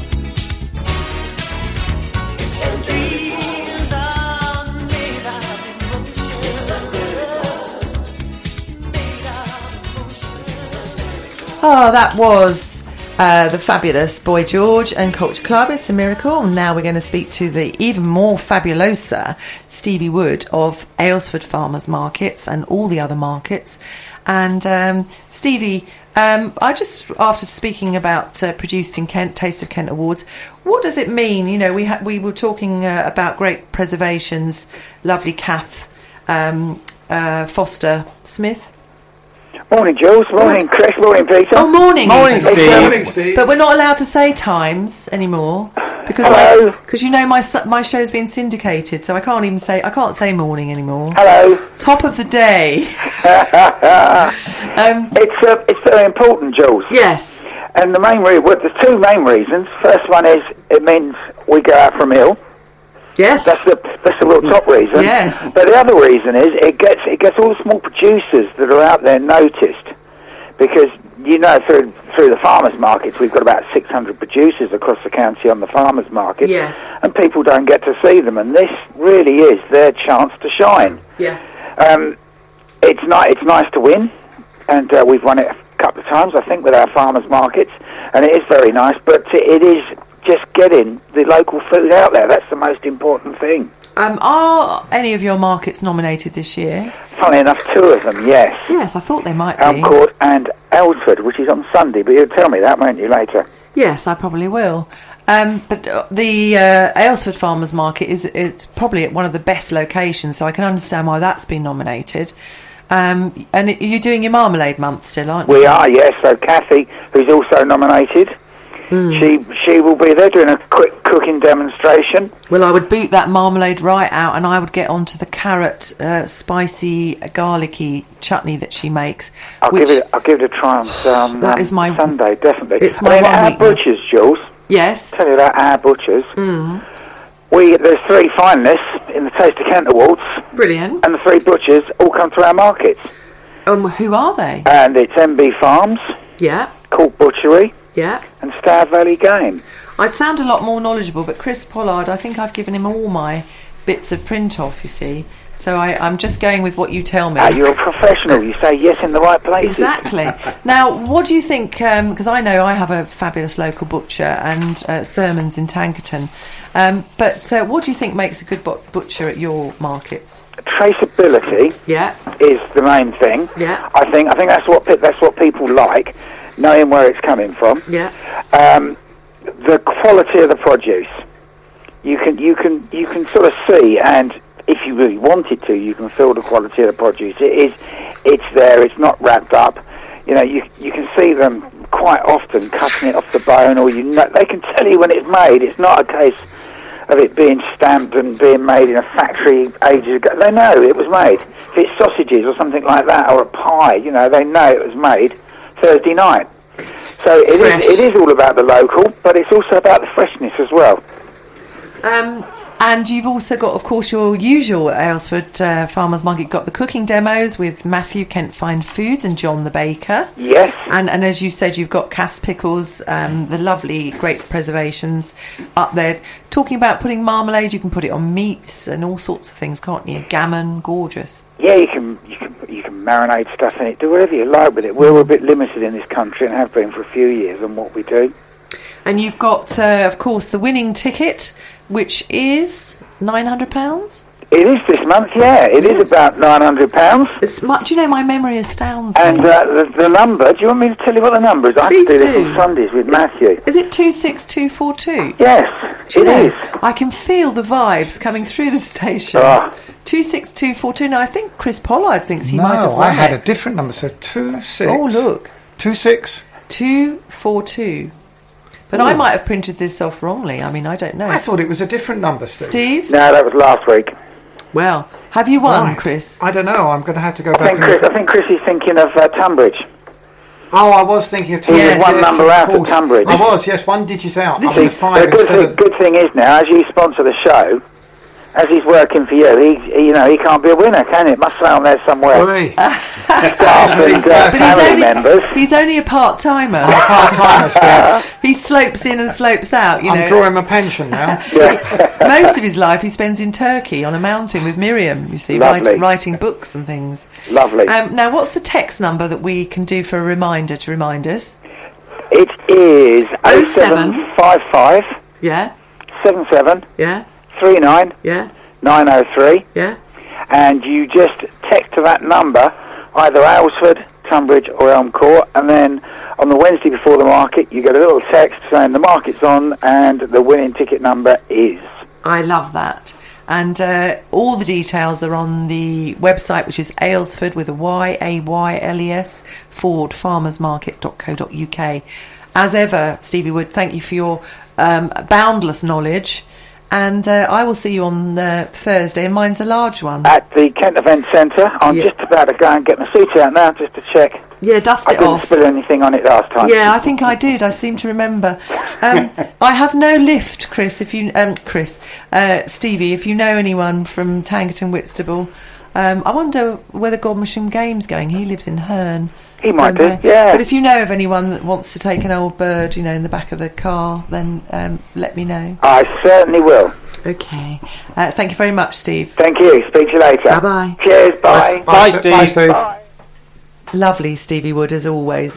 It's a dreams are made of emotion. It's a miracle. Made of emotion. Oh, that was the fabulous Boy George and Culture Club. It's a miracle. And now we're going to speak to the even more fabulosa Stevie Wood of Aylesford Farmers Markets and all the other markets. And Stevie, I just, after speaking about Produced in Kent, Taste of Kent Awards, what does it mean? You know, we were talking about great preservations, lovely Kath Foster Smith. Morning, Jules. Morning, Chris. Morning, Peter. Oh, morning. Morning, Steve. Morning, Steve. But we're not allowed to say times anymore because you know my show's been syndicated, so I can't say morning anymore. Hello. Top of the day. It's very important, Jules. Yes. And the main reason, there's two main reasons. First one is it means we go out for a meal. Yes. That's the real top reason. Yes. But the other reason is it gets all the small producers that are out there noticed, because you know through the farmers markets we've got about 600 producers across the county on the farmers market. Yes. And people don't get to see them, and this really is their chance to shine. Yeah. It's nice to win, and we've won it a couple of times I think with our farmers markets, and it is very nice. But it is just getting the local food out there. That's the most important thing. Are any of your markets nominated this year? Funny enough, two of them, yes. Yes, I thought they might be. Elm Court and Aylesford, which is on Sunday, but you'll tell me that, won't you, later? Yes, I probably will. But the Aylesford Farmers Market it's probably at one of the best locations, so I can understand why that's been nominated. And you're doing your Marmalade Month still, aren't you? We are, yes. So Kathy, who's also nominated, she will be there doing a quick cooking demonstration. Well, I would boot that marmalade right out, and I would get onto the carrot, spicy, garlicky chutney that she makes. I'll give it a try on Sunday, definitely. It's my one our weakness. Butchers, Jules. Yes. Tell you about our Butchers. There's 3 finalists in the Taste of Kent Awards. Brilliant. And the 3 butchers all come through our markets. Who are they? And it's MB Farms. Yeah. Court Butchery. Yeah. And Star Valley Game. I'd sound a lot more knowledgeable, but Chris Pollard, I think I've given him all my bits of print off, you see. So I'm just going with what you tell me. You're a professional. You say yes in the right places. Exactly. Now, what do you think, because I know I have a fabulous local butcher and Sermons in Tankerton, but what do you think makes a good butcher at your markets? Traceability is the main thing. Yeah. I think that's what people like, knowing where it's coming from. Yeah. The quality of the produce. You can sort of see, and if you really wanted to, you can feel the quality of the produce. It's there. It's not wrapped up. You know, you can see them quite often cutting it off the bone, or they can tell you when it's made. It's not a case of it being stamped and being made in a factory ages ago. They know it was made. If it's sausages or something like that, or a pie, they know it was made Thursday night. So it is all about the local, but it's also about the freshness as well. And you've also got, of course, your usual Aylesford Farmers Market. You've got the cooking demos with Matthew Kent Fine Foods and John the Baker. Yes. And as you said, you've got Cass Pickles, the lovely, great preservations up there. Talking about putting marmalade, you can put it on meats and all sorts of things, can't you? Gammon, gorgeous. Yeah, you can marinate stuff in it, do whatever you like with it. We're a bit limited in this country and have been for a few years on what we do. And you've got, of course, the winning ticket, which is £900. It is this month, yeah. It is about £900. It's much, my memory astounds me. And the number, do you want me to tell you what the number is? Please I do this on Sundays with Matthew. Is it 26242? Yes, it is. I can feel the vibes coming through the station. 26242. Now, I think Chris Pollard thinks he might have won I had a different number, so 26. Oh, look. 26242. But I might have printed this off wrongly. I mean, I don't know. I thought it was a different number, Steve. No, that was last week. Well, have you won, Chris? I don't know. I'm going to have to go back. I think Chris is thinking of Tunbridge. Oh, I was thinking of Tunbridge. He was one number out of Tunbridge. I was, yes, 1 digit out. The good thing is now, as you sponsor the show, as he's working for you, he can't be a winner, can he? It must say on there somewhere. He's only a part-timer. He slopes in and slopes out. I'm drawing my pension now. Most of his life he spends in Turkey on a mountain with Miriam, you see, writing books and things. Lovely. Now, what's the text number that we can do for a reminder to remind us? It is 0755 77 Yeah. 39 Yeah. 903. Yeah. And you just text to that number, either Aylesford, Tunbridge or Elm Court, and then on the Wednesday before the market you get a little text saying the market's on and the winning ticket number is. I love that. And all the details are on the website, which is Aylesford with a Y, AYLES, farmersmarket.co.uk. As ever, Stevie Wood, thank you for your boundless knowledge. And I will see you on Thursday, and mine's a large one. At the Kent Event Centre. I'm just about to go and get my suit out now just to check. Yeah, dust it off. I didn't spill anything on it last time. Yeah, I think I did. I seem to remember. I have no lift, Chris. If you, Stevie, if you know anyone from Tankerton, Whitstable, I wonder whether Godmersham Game's going. He lives in Herne. He might do, yeah. But if you know of anyone that wants to take an old bird, in the back of the car, then let me know. I certainly will. Okay. Thank you very much, Steve. Thank you. Speak to you later. Bye-bye. Cheers. Bye. Bye, Steve. Bye, Steve. Bye. Lovely, Stevie Wood, as always.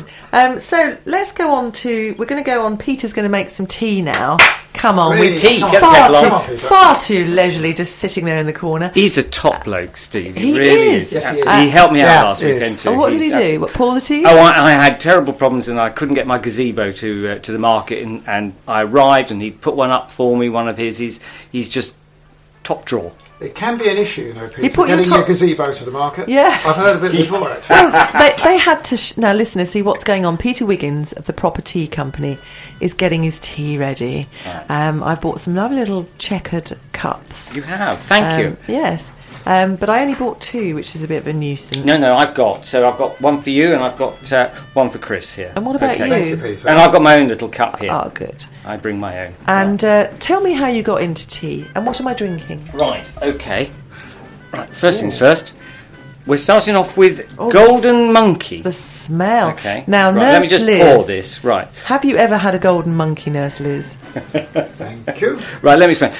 So let's go on to... We're going to go on... Peter's going to make some tea now. Come on. Really? With Tea? Come Get on. the far, kettle too, on. far too leisurely, just sitting there in the corner. He's a top bloke, Steve. He really is. Yes, he is. He helped me out Yeah, last he is. weekend too. Oh, what did he He's do? What, pour the tea? Oh, I had terrible problems and I couldn't get my gazebo to the market, and I arrived and he put one up for me. One of his, he's just top drawer. It can be an issue, Peter, You put your getting top- your gazebo to the market. Yeah. I've heard of it before, actually. They had to... now, listeners, see what's going on. Peter Wiggins of the Proper Tea Company is getting his tea ready. I've bought some lovely little checkered cups. You have, thank you. Yes. But I only bought 2, which is a bit of a nuisance. No, I've got one for you and I've got one for Chris here. And what about Okay. Thank you, you? Peter. And I've got my own little cup here. Oh, good. I bring my own. And tell me how you got into tea, and what am I drinking? Right, okay. Right, first things first. We're starting off with Oh, Golden Monkey. The smell. Okay. Now, right, Nurse let me just Liz, pour this. Right. have you ever had a golden monkey, Nurse Liz? Thank you. Right, let me explain.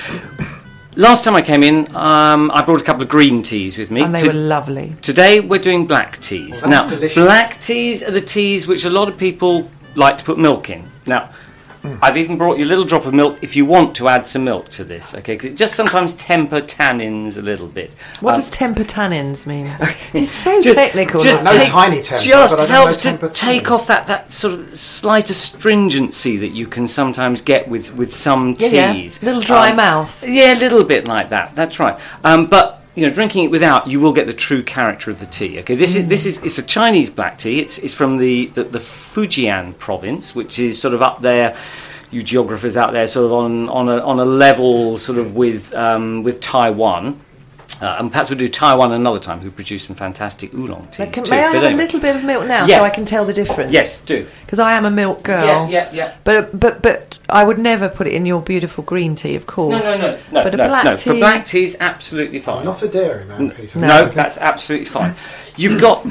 Last time I came in, I brought a couple of green teas with me. And they were lovely. Today we're doing black teas. Oh, that's delicious. Black teas are the teas which a lot of people like to put milk in. Now, I've even brought you a little drop of milk if you want to add some milk to this, okay? 'Cause it just sometimes temper tannins a little bit. What does temper tannins mean? It's so Just- technical. just No isn't it? tiny temper, just but I don't helps know to temper take tannins. off that sort of slight astringency that you can sometimes get with some Yeah, teas. little dry mouth. Yeah, a little bit like that. That's right. But drinking it without, you will get the true character of the tea. Okay, this is it's a Chinese black tea. It's from the Fujian province, which is sort of up there. You geographers out there, sort of on a level, sort of with Taiwan. And perhaps we'll do Taiwan another time, who produce some fantastic oolong teas too. May I But have a anyway. little bit of milk now Yeah. so I can tell the difference? Yes, do. Because I am a milk girl. Yeah. But I would never put it in your beautiful green tea, of course. No. But a black tea... For black tea is absolutely fine. Not a dairy man, Peter. No, that's absolutely fine. You've got...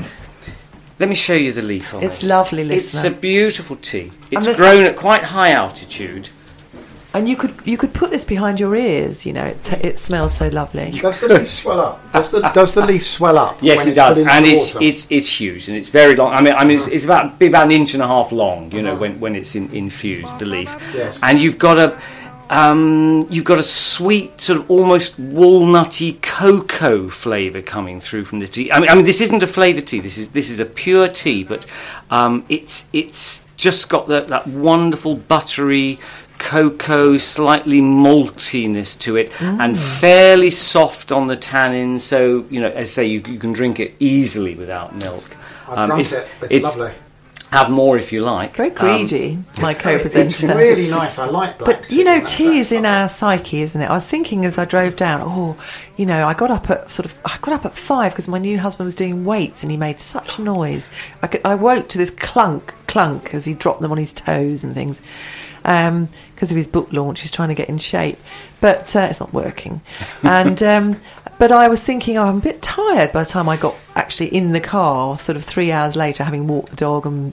Let me show you the leaf on It's this. lovely, It's listener. a beautiful tea. It's And grown at quite high altitude. And you could put this behind your ears, it smells so lovely. Does the leaf swell up? Does the leaf swell up? Yes, when it it's does, put into and the it's water? it's huge and it's very long. I mean, it's about an inch and a half long. When it's infused, the leaf. Yes. And you've got a sweet, sort of almost walnutty cocoa flavour coming through from the tea. I mean, this isn't a flavoured tea. This is a pure tea, but it's just got that wonderful buttery cocoa, slightly maltiness to it, and fairly soft on the tannin. So as I say, you can drink it easily without milk. I've drunk it. It's lovely. Have more if you like. Very greedy, my co-presenter. It's really nice. I like black But tea. tea is in our psyche, isn't it? I was thinking as I drove down. I got up at 5 because my new husband was doing weights and he made such a noise. I woke to this clunk as he dropped them on his toes and things. Because of his book launch, he's trying to get in shape, but it's not working. And but I was thinking, I'm a bit tired by the time I got actually in the car. Sort of 3 hours later, having walked the dog and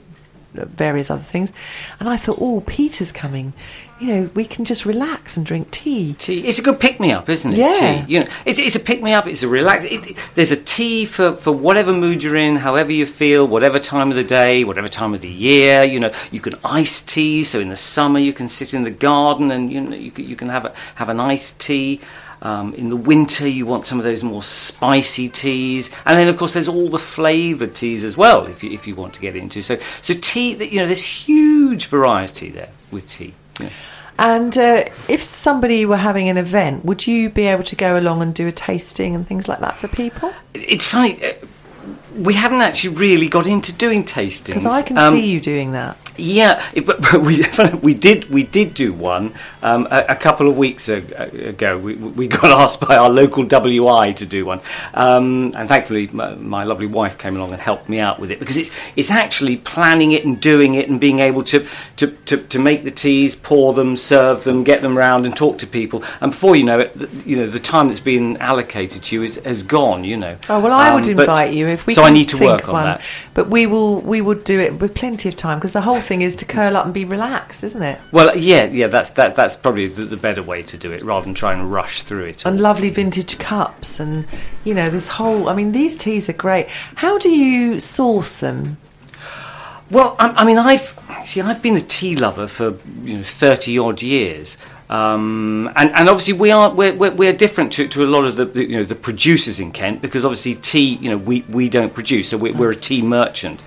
various other things. And I thought, oh, Peter's coming. You know, we can just relax and drink tea. Tea. It's a good pick-me-up, isn't it? Yeah. Tea. You know, it's a pick-me-up. It's a relax. There's a tea for whatever mood you're in, however you feel, whatever time of the day, whatever time of the year. You know, you can ice tea. So in the summer, you can sit in the garden and you can have an iced tea. In the winter, you want some of those more spicy teas, and then of course there's all the flavoured teas as well. If you want to get into so tea, you know, there's huge variety there with tea. Yeah. And if somebody were having an event, would you be able to go along and do a tasting and things like that for people? It's funny, we haven't actually really got into doing tastings. Because I can see you doing that. Yeah, but we did do one a couple of weeks ago. We got asked by our local WI to do one, and thankfully my lovely wife came along and helped me out with it, because it's actually planning it and doing it and being able to make the teas, pour them, serve them, get them round and talk to people, and before you know it, the time that's been allocated to you has gone. You know. Oh well, I would invite you if we. So can I need to think work on one, that. But we will do it with plenty of time, because the whole thing is to curl up and be relaxed, isn't it? Well, yeah, that's probably the better way to do it, rather than try and rush through it. And lovely vintage cups, and this whole. I mean, these teas are great. How do you source them? Well, I mean, I've been a tea lover for 30 odd years. And obviously we're different to a lot of the producers in Kent, because obviously tea we don't produce, so we're a tea merchant.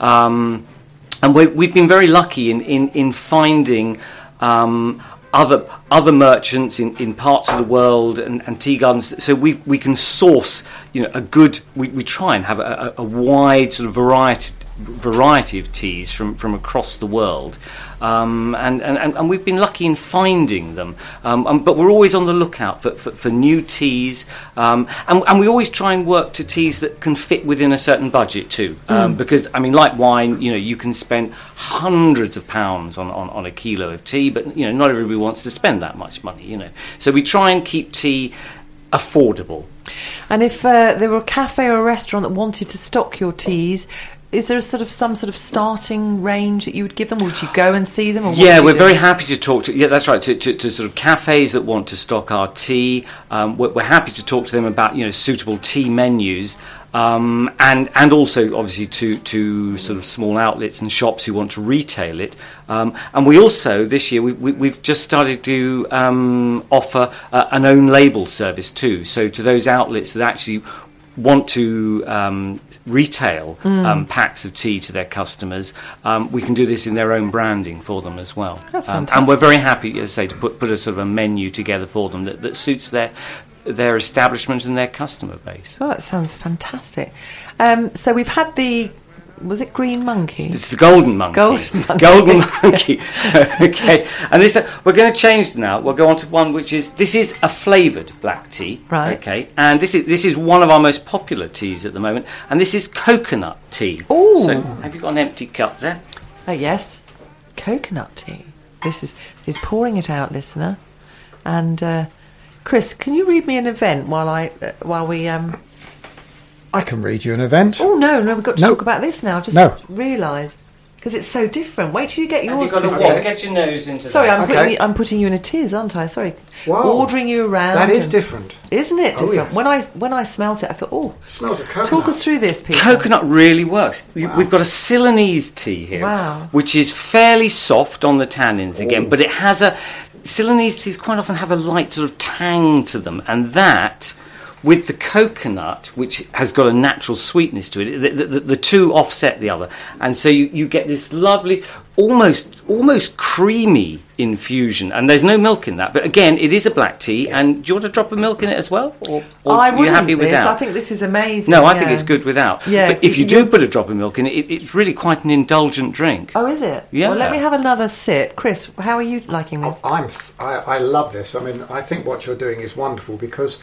And we've been very lucky in finding other merchants in parts of the world and tea gardens, so we can source a good. We try and have a wide sort of variety of teas from across the world, and we've been lucky in finding them, but we're always on the lookout for new teas, and we always try and work to teas that can fit within a certain budget too, because I mean, like wine, you can spend hundreds of pounds on a kilo of tea, but not everybody wants to spend that much money, so we try and keep tea affordable. And if there were a cafe or a restaurant that wanted to stock your teas, is there some sort of starting range that you would give them? Would you go and see them? Or yeah, we're very happy to talk to. Yeah, that's right. To sort of cafes that want to stock our tea, we're happy to talk to them about suitable tea menus, and also obviously to sort of small outlets and shops who want to retail it. And we also this year we've just started to offer an own label service too. So to those outlets that actually want to retail packs of tea to their customers, we can do this in their own branding for them as well. That's fantastic. And we're very happy, as I say, to put a sort of a menu together for them that suits their establishment and their customer base. Oh, that sounds fantastic. So we've had was it Green Monkey? It's the Golden Monkey. Golden Monkey. Okay. And this we're going to change now. We'll go on to one which is a flavoured black tea. Right. Okay. And this is one of our most popular teas at the moment. And this is coconut tea. Oh. So have you got an empty cup there? Oh yes. Coconut tea. He's pouring it out, listener. And Chris, can you read me an event while we I can read you an event. Oh no, we've got to talk about this now. I've just realised, because it's so different. Wait till you get yours. Have you got a Get your nose into Sorry, that. I'm putting you in a tiz, aren't I? Sorry. Wow. Ordering you around. That is different. Isn't it different? Yes. When I smelt it, I thought, it smells of coconut. Talk us through this, Peter. Coconut really works. Wow. We've got a Ceylonese tea here, which is fairly soft on the tannins again, but it has Ceylonese teas quite often have a light sort of tang to them, and that, with the coconut, which has got a natural sweetness to it, the two offset the other, and so you get this lovely, almost creamy infusion. And there's no milk in that, but again, it is a black tea. And do you want to drop a milk in it as well, or I are you happy without? I think this is amazing. No, I think it's good without. Yeah, but if you do put a drop of milk in it, it's really quite an indulgent drink. Oh, is it? Yeah. Well, let me have another sip. Chris, how are you liking this? I love this. I mean, I think what you're doing is wonderful, because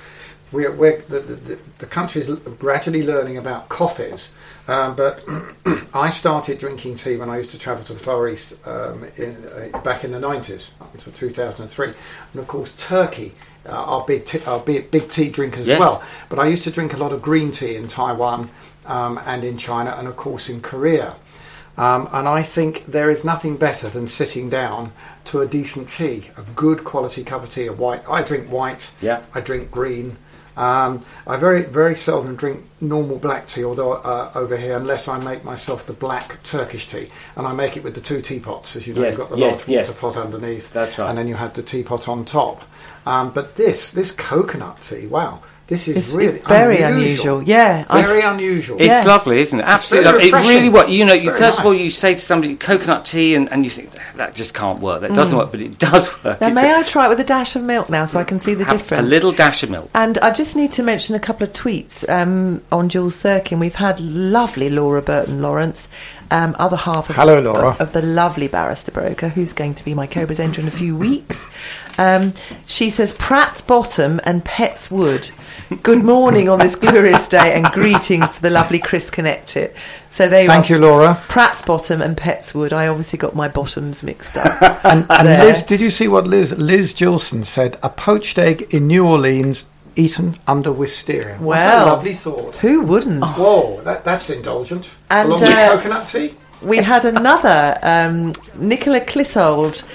the country is gradually learning about coffees, but I started drinking tea when I used to travel to the Far East back in the 90s, up until 2003, and of course Turkey are big tea drinkers as well. But I used to drink a lot of green tea in Taiwan and in China, and of course in Korea. And I think there is nothing better than sitting down to a decent tea, a good quality cup of tea, a white. I drink white. Yeah. I drink green. I very, very seldom drink normal black tea, although over here, unless I make myself the black Turkish tea, and I make it with the 2 teapots, as you know. Yes, You've got the yes, large water yes. pot underneath, That's right. and then you have the teapot on top. But this coconut tea, wow. This is It's really very unusual. Yeah, Very unusual. It's Yeah. lovely, isn't it? very Absolutely. lovely. It refreshing. really what you know. It's You, very first of all, nice. you say to somebody coconut tea, and you think that just can't work. That doesn't work, but it does work. Now, It's may I try it with a dash of milk now so I can see the have difference? a little dash of milk. And I just need to mention a couple of tweets on Jules Sirkin. We've had lovely Laura Burton Lawrence, other half of, Hello, Laura. of the lovely Barrister Broker, who's going to be my co-presenter in a few weeks. She says, Pratt's Bottom and Pet's Wood. Good morning on this glorious day and greetings to the lovely Chris Connectit. So there Thank you, Laura. Pratt's Bottom and Pet's Wood. I obviously got my bottoms mixed up. And There. Liz, did you see what Liz Gilson said? A poached egg in New Orleans eaten under wisteria. What a Wow. lovely thought. Who wouldn't? Whoa, that's indulgent. And, Along with coconut tea? We had another, Nicola Clissold,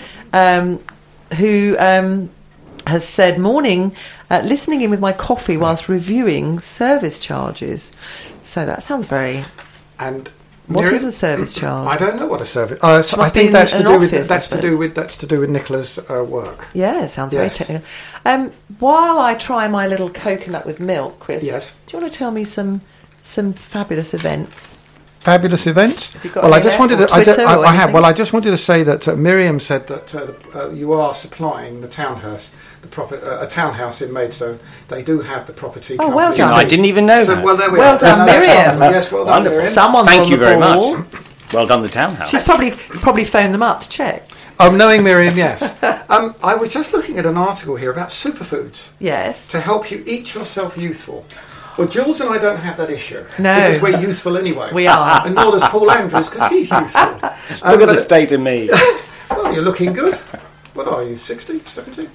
who has said, morning, listening in with my coffee whilst reviewing service charges. So that sounds very... And What Miriam- is a service charge? I don't know what a service. So I Must be think that's an to do with office, I suppose. that's to do with Nicola's work. Yeah, it sounds very Yes. technical. While I try my little coconut with milk, Chris, Yes. do you want to tell me some fabulous events? Fabulous events. you got Well, I any just there? wanted Or to. I Twitter or have. anything? Well, I just wanted to say that Miriam said that you are supplying the townhouse, a townhouse in Maidstone. They do have the property. Oh, well company. done. I didn't even know So, that. well, there we Well are. done, No, that's Miriam. wonderful. Yes, well done, Wonderful. Miriam. Someone's Thank on you the very ball. much. Well done, the townhouse. She's probably phoned them up to check. Knowing Miriam, yes. I was just looking at an article here about superfoods Yes. to help you eat yourself youthful. Well, Jules and I don't have that issue. No. Because we're youthful anyway. We are. And nor does Paul Andrews, because he's youthful. Look at the state of me. Well, you're looking good. What are you, 60, 70?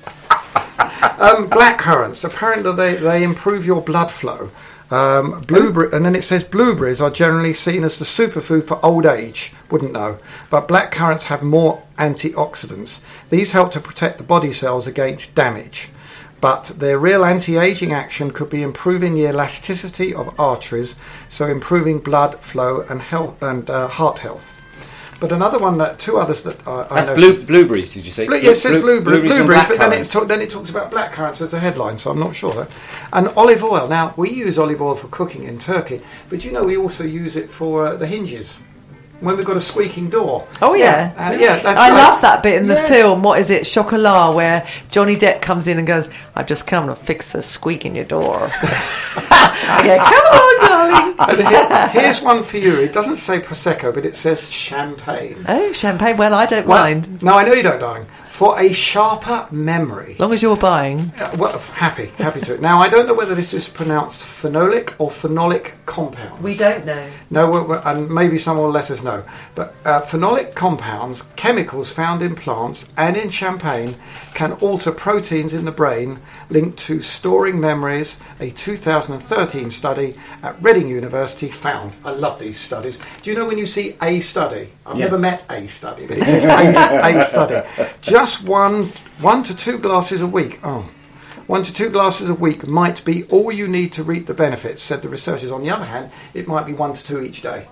Black currants. Apparently they improve your blood flow. Blueberry, and then it says blueberries are generally seen as the superfood for old age. Wouldn't know. But black currants have more antioxidants. These help to protect the body cells against damage. But their real anti-aging action could be improving the elasticity of arteries, so improving blood flow and health and heart health. But another one two others that I know. Blueberries, did you say? Yes, it says blueberries, and black but then currants. then it talks about black currants as a headline, so I'm not sure. And olive oil. Now, we use olive oil for cooking in Turkey, but you know we also use it for the hinges when we've got a squeaking door. Oh yeah, that's I like- love that bit in the Yeah. film. What is it, Chocolat, where Johnny Depp comes in and goes, "I've just come to fix the squeak in your door." Yeah, come on, darling. And here's one for you. It doesn't say prosecco, but it says champagne. Oh, champagne. Well, I don't mind, No, I know you don't, darling. For a sharper memory. as long as you're buying. Well, happy to. Now, I don't know whether this is pronounced phenolic or phenolic compound. We don't know. No, and maybe someone will let us know. But phenolic compounds, chemicals found in plants and in champagne, can alter proteins in the brain linked to storing memories. A 2013 study at Reading University found. I love these studies. Do you know when you see a study? I've never met a study, but it says a study. Just one to two glasses a week. 1 to 2 glasses a week might be all you need to reap the benefits, said the researchers. On the other hand, it might be 1 to 2 each day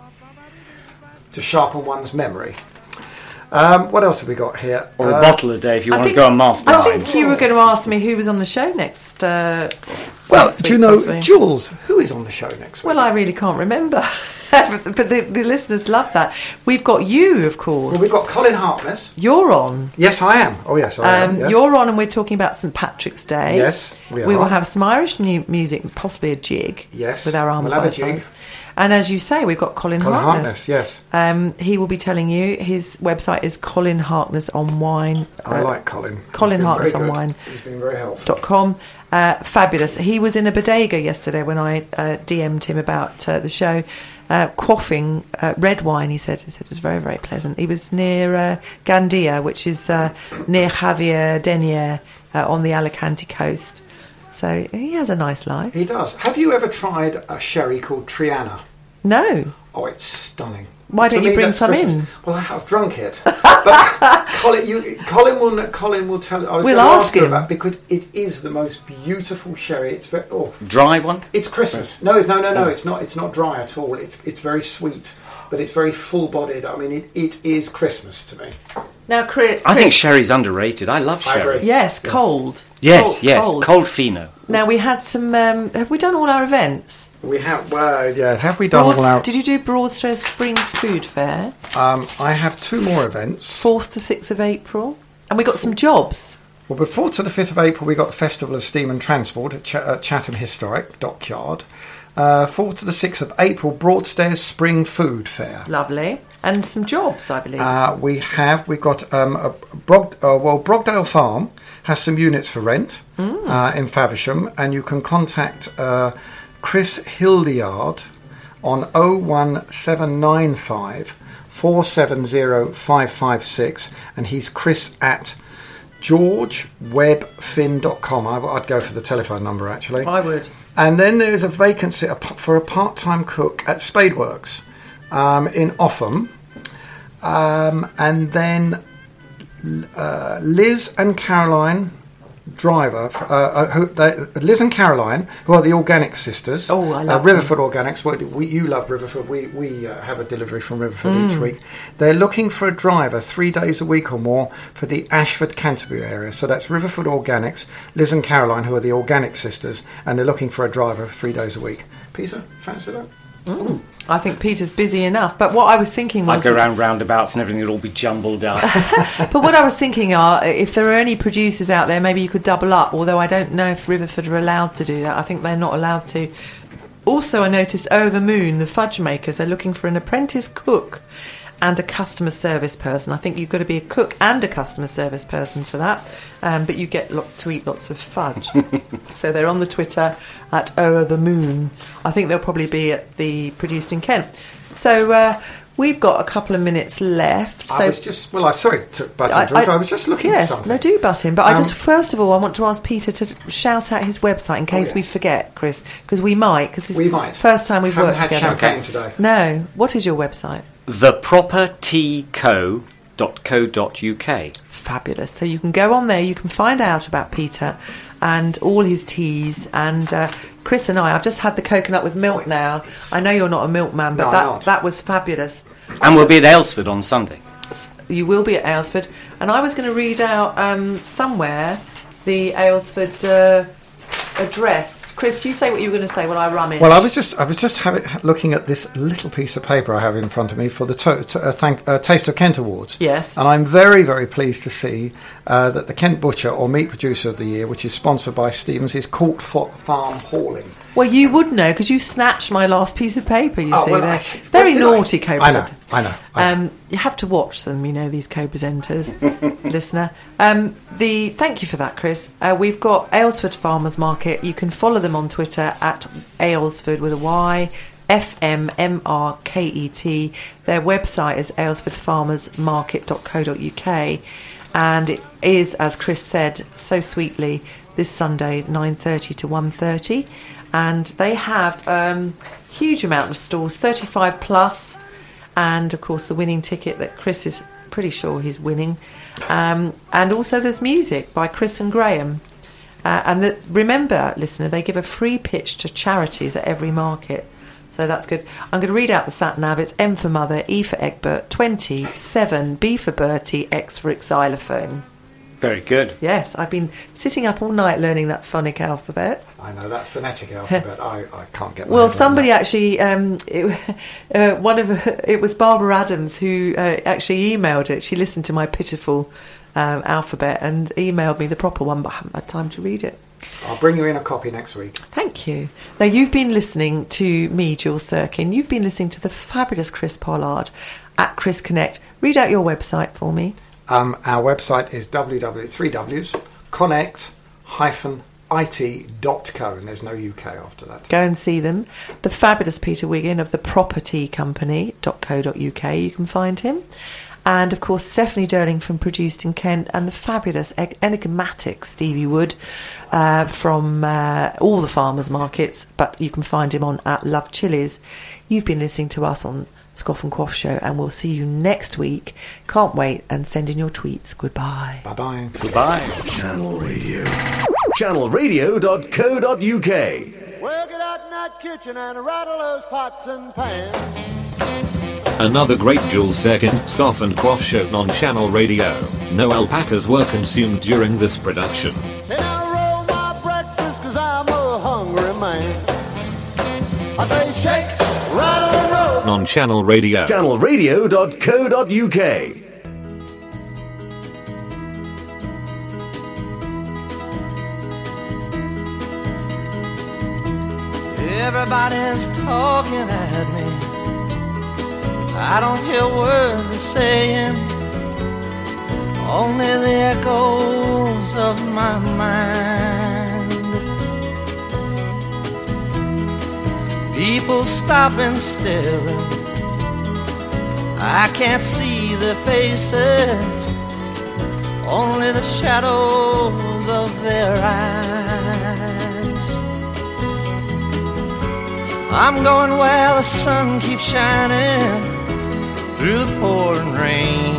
to sharpen one's memory. What else have we got here? Or a bottle a day if you want to think- go on master I time. think you were going to ask me who was on the show next. Well, next do you week, know, possibly. Jules, who is on the show next week? Well, I really can't remember, but the listeners love that. We've got you, of course. Well, we've got Colin Harkness. You're on. Yes, I am. Oh, yes, I am. Yes. You're on, and we're talking about St Patrick's Day. Yes, we will are. have some Irish music, possibly a jig. Yes, with our arms we'll have by a jig. sides. And as you say, we've got Colin Harkness. Yes. He will be telling you. His website is Colin Harkness on Wine. I like Colin. Colin He's been Harkness very on good. Wine. He's been very helpful. .com. Fabulous. He was in a bodega yesterday when I DM'd him about the show, quaffing red wine. He said it was very, very pleasant. He was near Gandia, which is near Javier Denier on the Alicante coast. So he has a nice life. He does. Have you ever tried a sherry called Triana? No. Oh, it's stunning. Why don't To you me, bring that's some Christmas. in? Well, I have drunk it. But Colin will tell. I was We'll going to ask you him. about, because it is the most beautiful sherry. It's very, Dry one? it's Christmas. No. It's not. It's not dry at all. It's very sweet, but it's very full-bodied. I mean, it is Christmas to me. Now, Chris. I think sherry's underrated. I love I sherry. agree. Yes, cold. Yes, Cold. cold fino. Now, we had some... have we done all our events? We have. Well, yeah. Have we done all our? Did you do Broadstairs Spring Food Fair? I have 2 more events. 4th to 6th of April. And we got some jobs. Well, before to the 5th of April, we got the Festival of Steam and Transport at Chatham Historic Dockyard. 4th to the 6th of April, Broadstairs Spring Food Fair. Lovely. And some jobs, I believe. We've got Brogdale Farm has some units for rent in Faversham, and you can contact Chris Hildyard on 01795 470 556, and he's Chris at georgewebfin.com. I'd go for the telephone number, actually. I would. And then there's a vacancy for a part-time cook at Spadeworks in Offham. And then Liz and Caroline Driver, Liz and Caroline, who are the Organic Sisters. Oh, I love Riverford Organics. You love Riverford. We have a delivery from Riverford each week. They're looking for a driver 3 days a week or more for the Ashford Canterbury area. So that's Riverford Organics, Liz and Caroline, who are the Organic Sisters, and they're looking for a driver 3 days a week. Peter, fancy that? I think Peter's busy enough. But what I was thinking was... I'd go around roundabouts and everything would all be jumbled up. But what I was thinking are, if there are any producers out there, maybe you could double up, although I don't know if Riverford are allowed to do that. I think they're not allowed to. Also, I noticed Over the Moon, the fudge makers, are looking for an apprentice cook and a customer service person. I think you've got to be a cook and a customer service person for that, but you get to eat lots of fudge. So they're on the Twitter at Over the Moon. I think they'll probably be at the Produced in Kent. So we've got a couple of minutes left. So I was just... Well, sorry to butt in, George. I was just looking at something. Yes, no, do butt in. But I just, first of all, I want to ask Peter to shout out his website in case we forget, Chris, because we might. Because we might. First time we've Haven't worked had together. champagne today. No. What is your website? theproperteaco.co.uk. Fabulous. So you can go on there, you can find out about Peter and all his teas. And Chris and I've just had the coconut with milk now. I know you're not a milkman, but that was fabulous. And we'll be at Aylesford on Sunday. You will be at Aylesford. And I was going to read out somewhere the Aylesford address. Chris, you say what you were going to say while I run in. Well, I was just looking at this little piece of paper I have in front of me for the Taste of Kent Awards. Yes. And I'm very, very pleased to see that the Kent Butcher or Meat Producer of the Year, which is sponsored by Stevens, is Court Farm Hauling. Well, you would know because you snatched my last piece of paper. You see, well, they're very naughty I co-presenters. I know. You have to watch them, these co-presenters, listener. Thank you for that, Chris. We've got Aylesford Farmers Market. You can follow them on Twitter at Aylesford with a Y, FMMRKET. Their website is aylesfordfarmersmarket.co.uk, and it is, as Chris said so sweetly, this Sunday 9:30 to 1:30, and they have huge amount of stalls, 35 plus. And, of course, the winning ticket that Chris is pretty sure he's winning. And also there's music by Chris and Graham. Remember, listener, they give a free pitch to charities at every market. So that's good. I'm going to read out the sat-nav. It's M for Mother, E for Egbert, 27, B for Bertie, X for xylophone. Very good. Yes, I've been sitting up all night learning that phonic alphabet. I know that phonetic alphabet. I can't get. Well, somebody actually, it was Barbara Adams who actually emailed it. She listened to my pitiful alphabet and emailed me the proper one, but I haven't had time to read it. I'll bring you in a copy next week. Thank you. Now, you've been listening to me, Jules Sirkin. You've been listening to the fabulous Chris Pollard at Chris Connect. Read out your website for me. Our website is www.connect-it.co, and there's no UK after that. Go and see them. The fabulous Peter Wiggin of the properteacompany.co.uk. You can find him. And, of course, Stephanie Durling from Produced in Kent, and the fabulous, enigmatic Stevie Wood from all the farmers markets, but you can find him on at Love Chilies. You've been listening to us on Scoff and Quaff Show, and we'll see you next week. Can't wait, and send in your tweets. Goodbye. Bye-bye. Goodbye. Channel Radio. Channelradio.co.uk. Well, get out in that kitchen and rattle those pots and pans. Another great Jules Second Scoff and Quaff Show on Channel Radio. No alpacas were consumed during this production. And I roll my breakfast 'cause I'm a hungry man. I say shake, rattle and roll. On Channel Radio. Channelradio.co.uk. Everybody's talking at me. I don't hear words they're saying, only the echoes of my mind. People stopping still, I can't see their faces, only the shadows of their eyes. I'm going where the sun keeps shining through the pouring rain,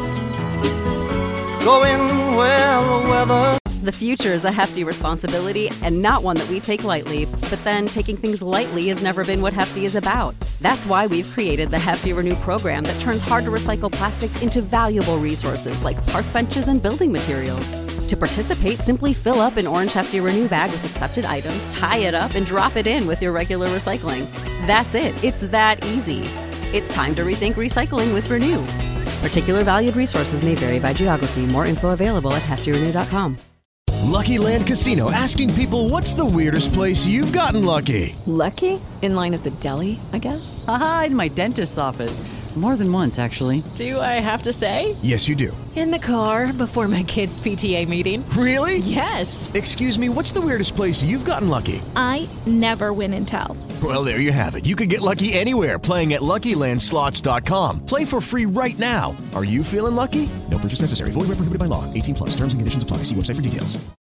going where the weather. The future is a hefty responsibility and not one that we take lightly, but then taking things lightly has never been what Hefty is about. That's why we've created the Hefty Renew program that turns hard-to-recycle plastics into valuable resources like park benches and building materials. To participate, simply fill up an orange Hefty Renew bag with accepted items, tie it up, and drop it in with your regular recycling. That's it. It's that easy. It's time to rethink recycling with Renew. Particular valued resources may vary by geography. More info available at heftyrenew.com. Lucky Land Casino, asking people, what's the weirdest place you've gotten lucky? Lucky? In line at the deli, I guess? Aha, in my dentist's office. More than once, actually. Do I have to say? Yes, you do. In the car before my kids' PTA meeting. Really? Yes. Excuse me, what's the weirdest place you've gotten lucky? I never win and tell. Well, there you have it. You can get lucky anywhere, playing at LuckyLandSlots.com. Play for free right now. Are you feeling lucky? No purchase necessary. Void where prohibited by law. 18+. Terms and conditions apply. See website for details.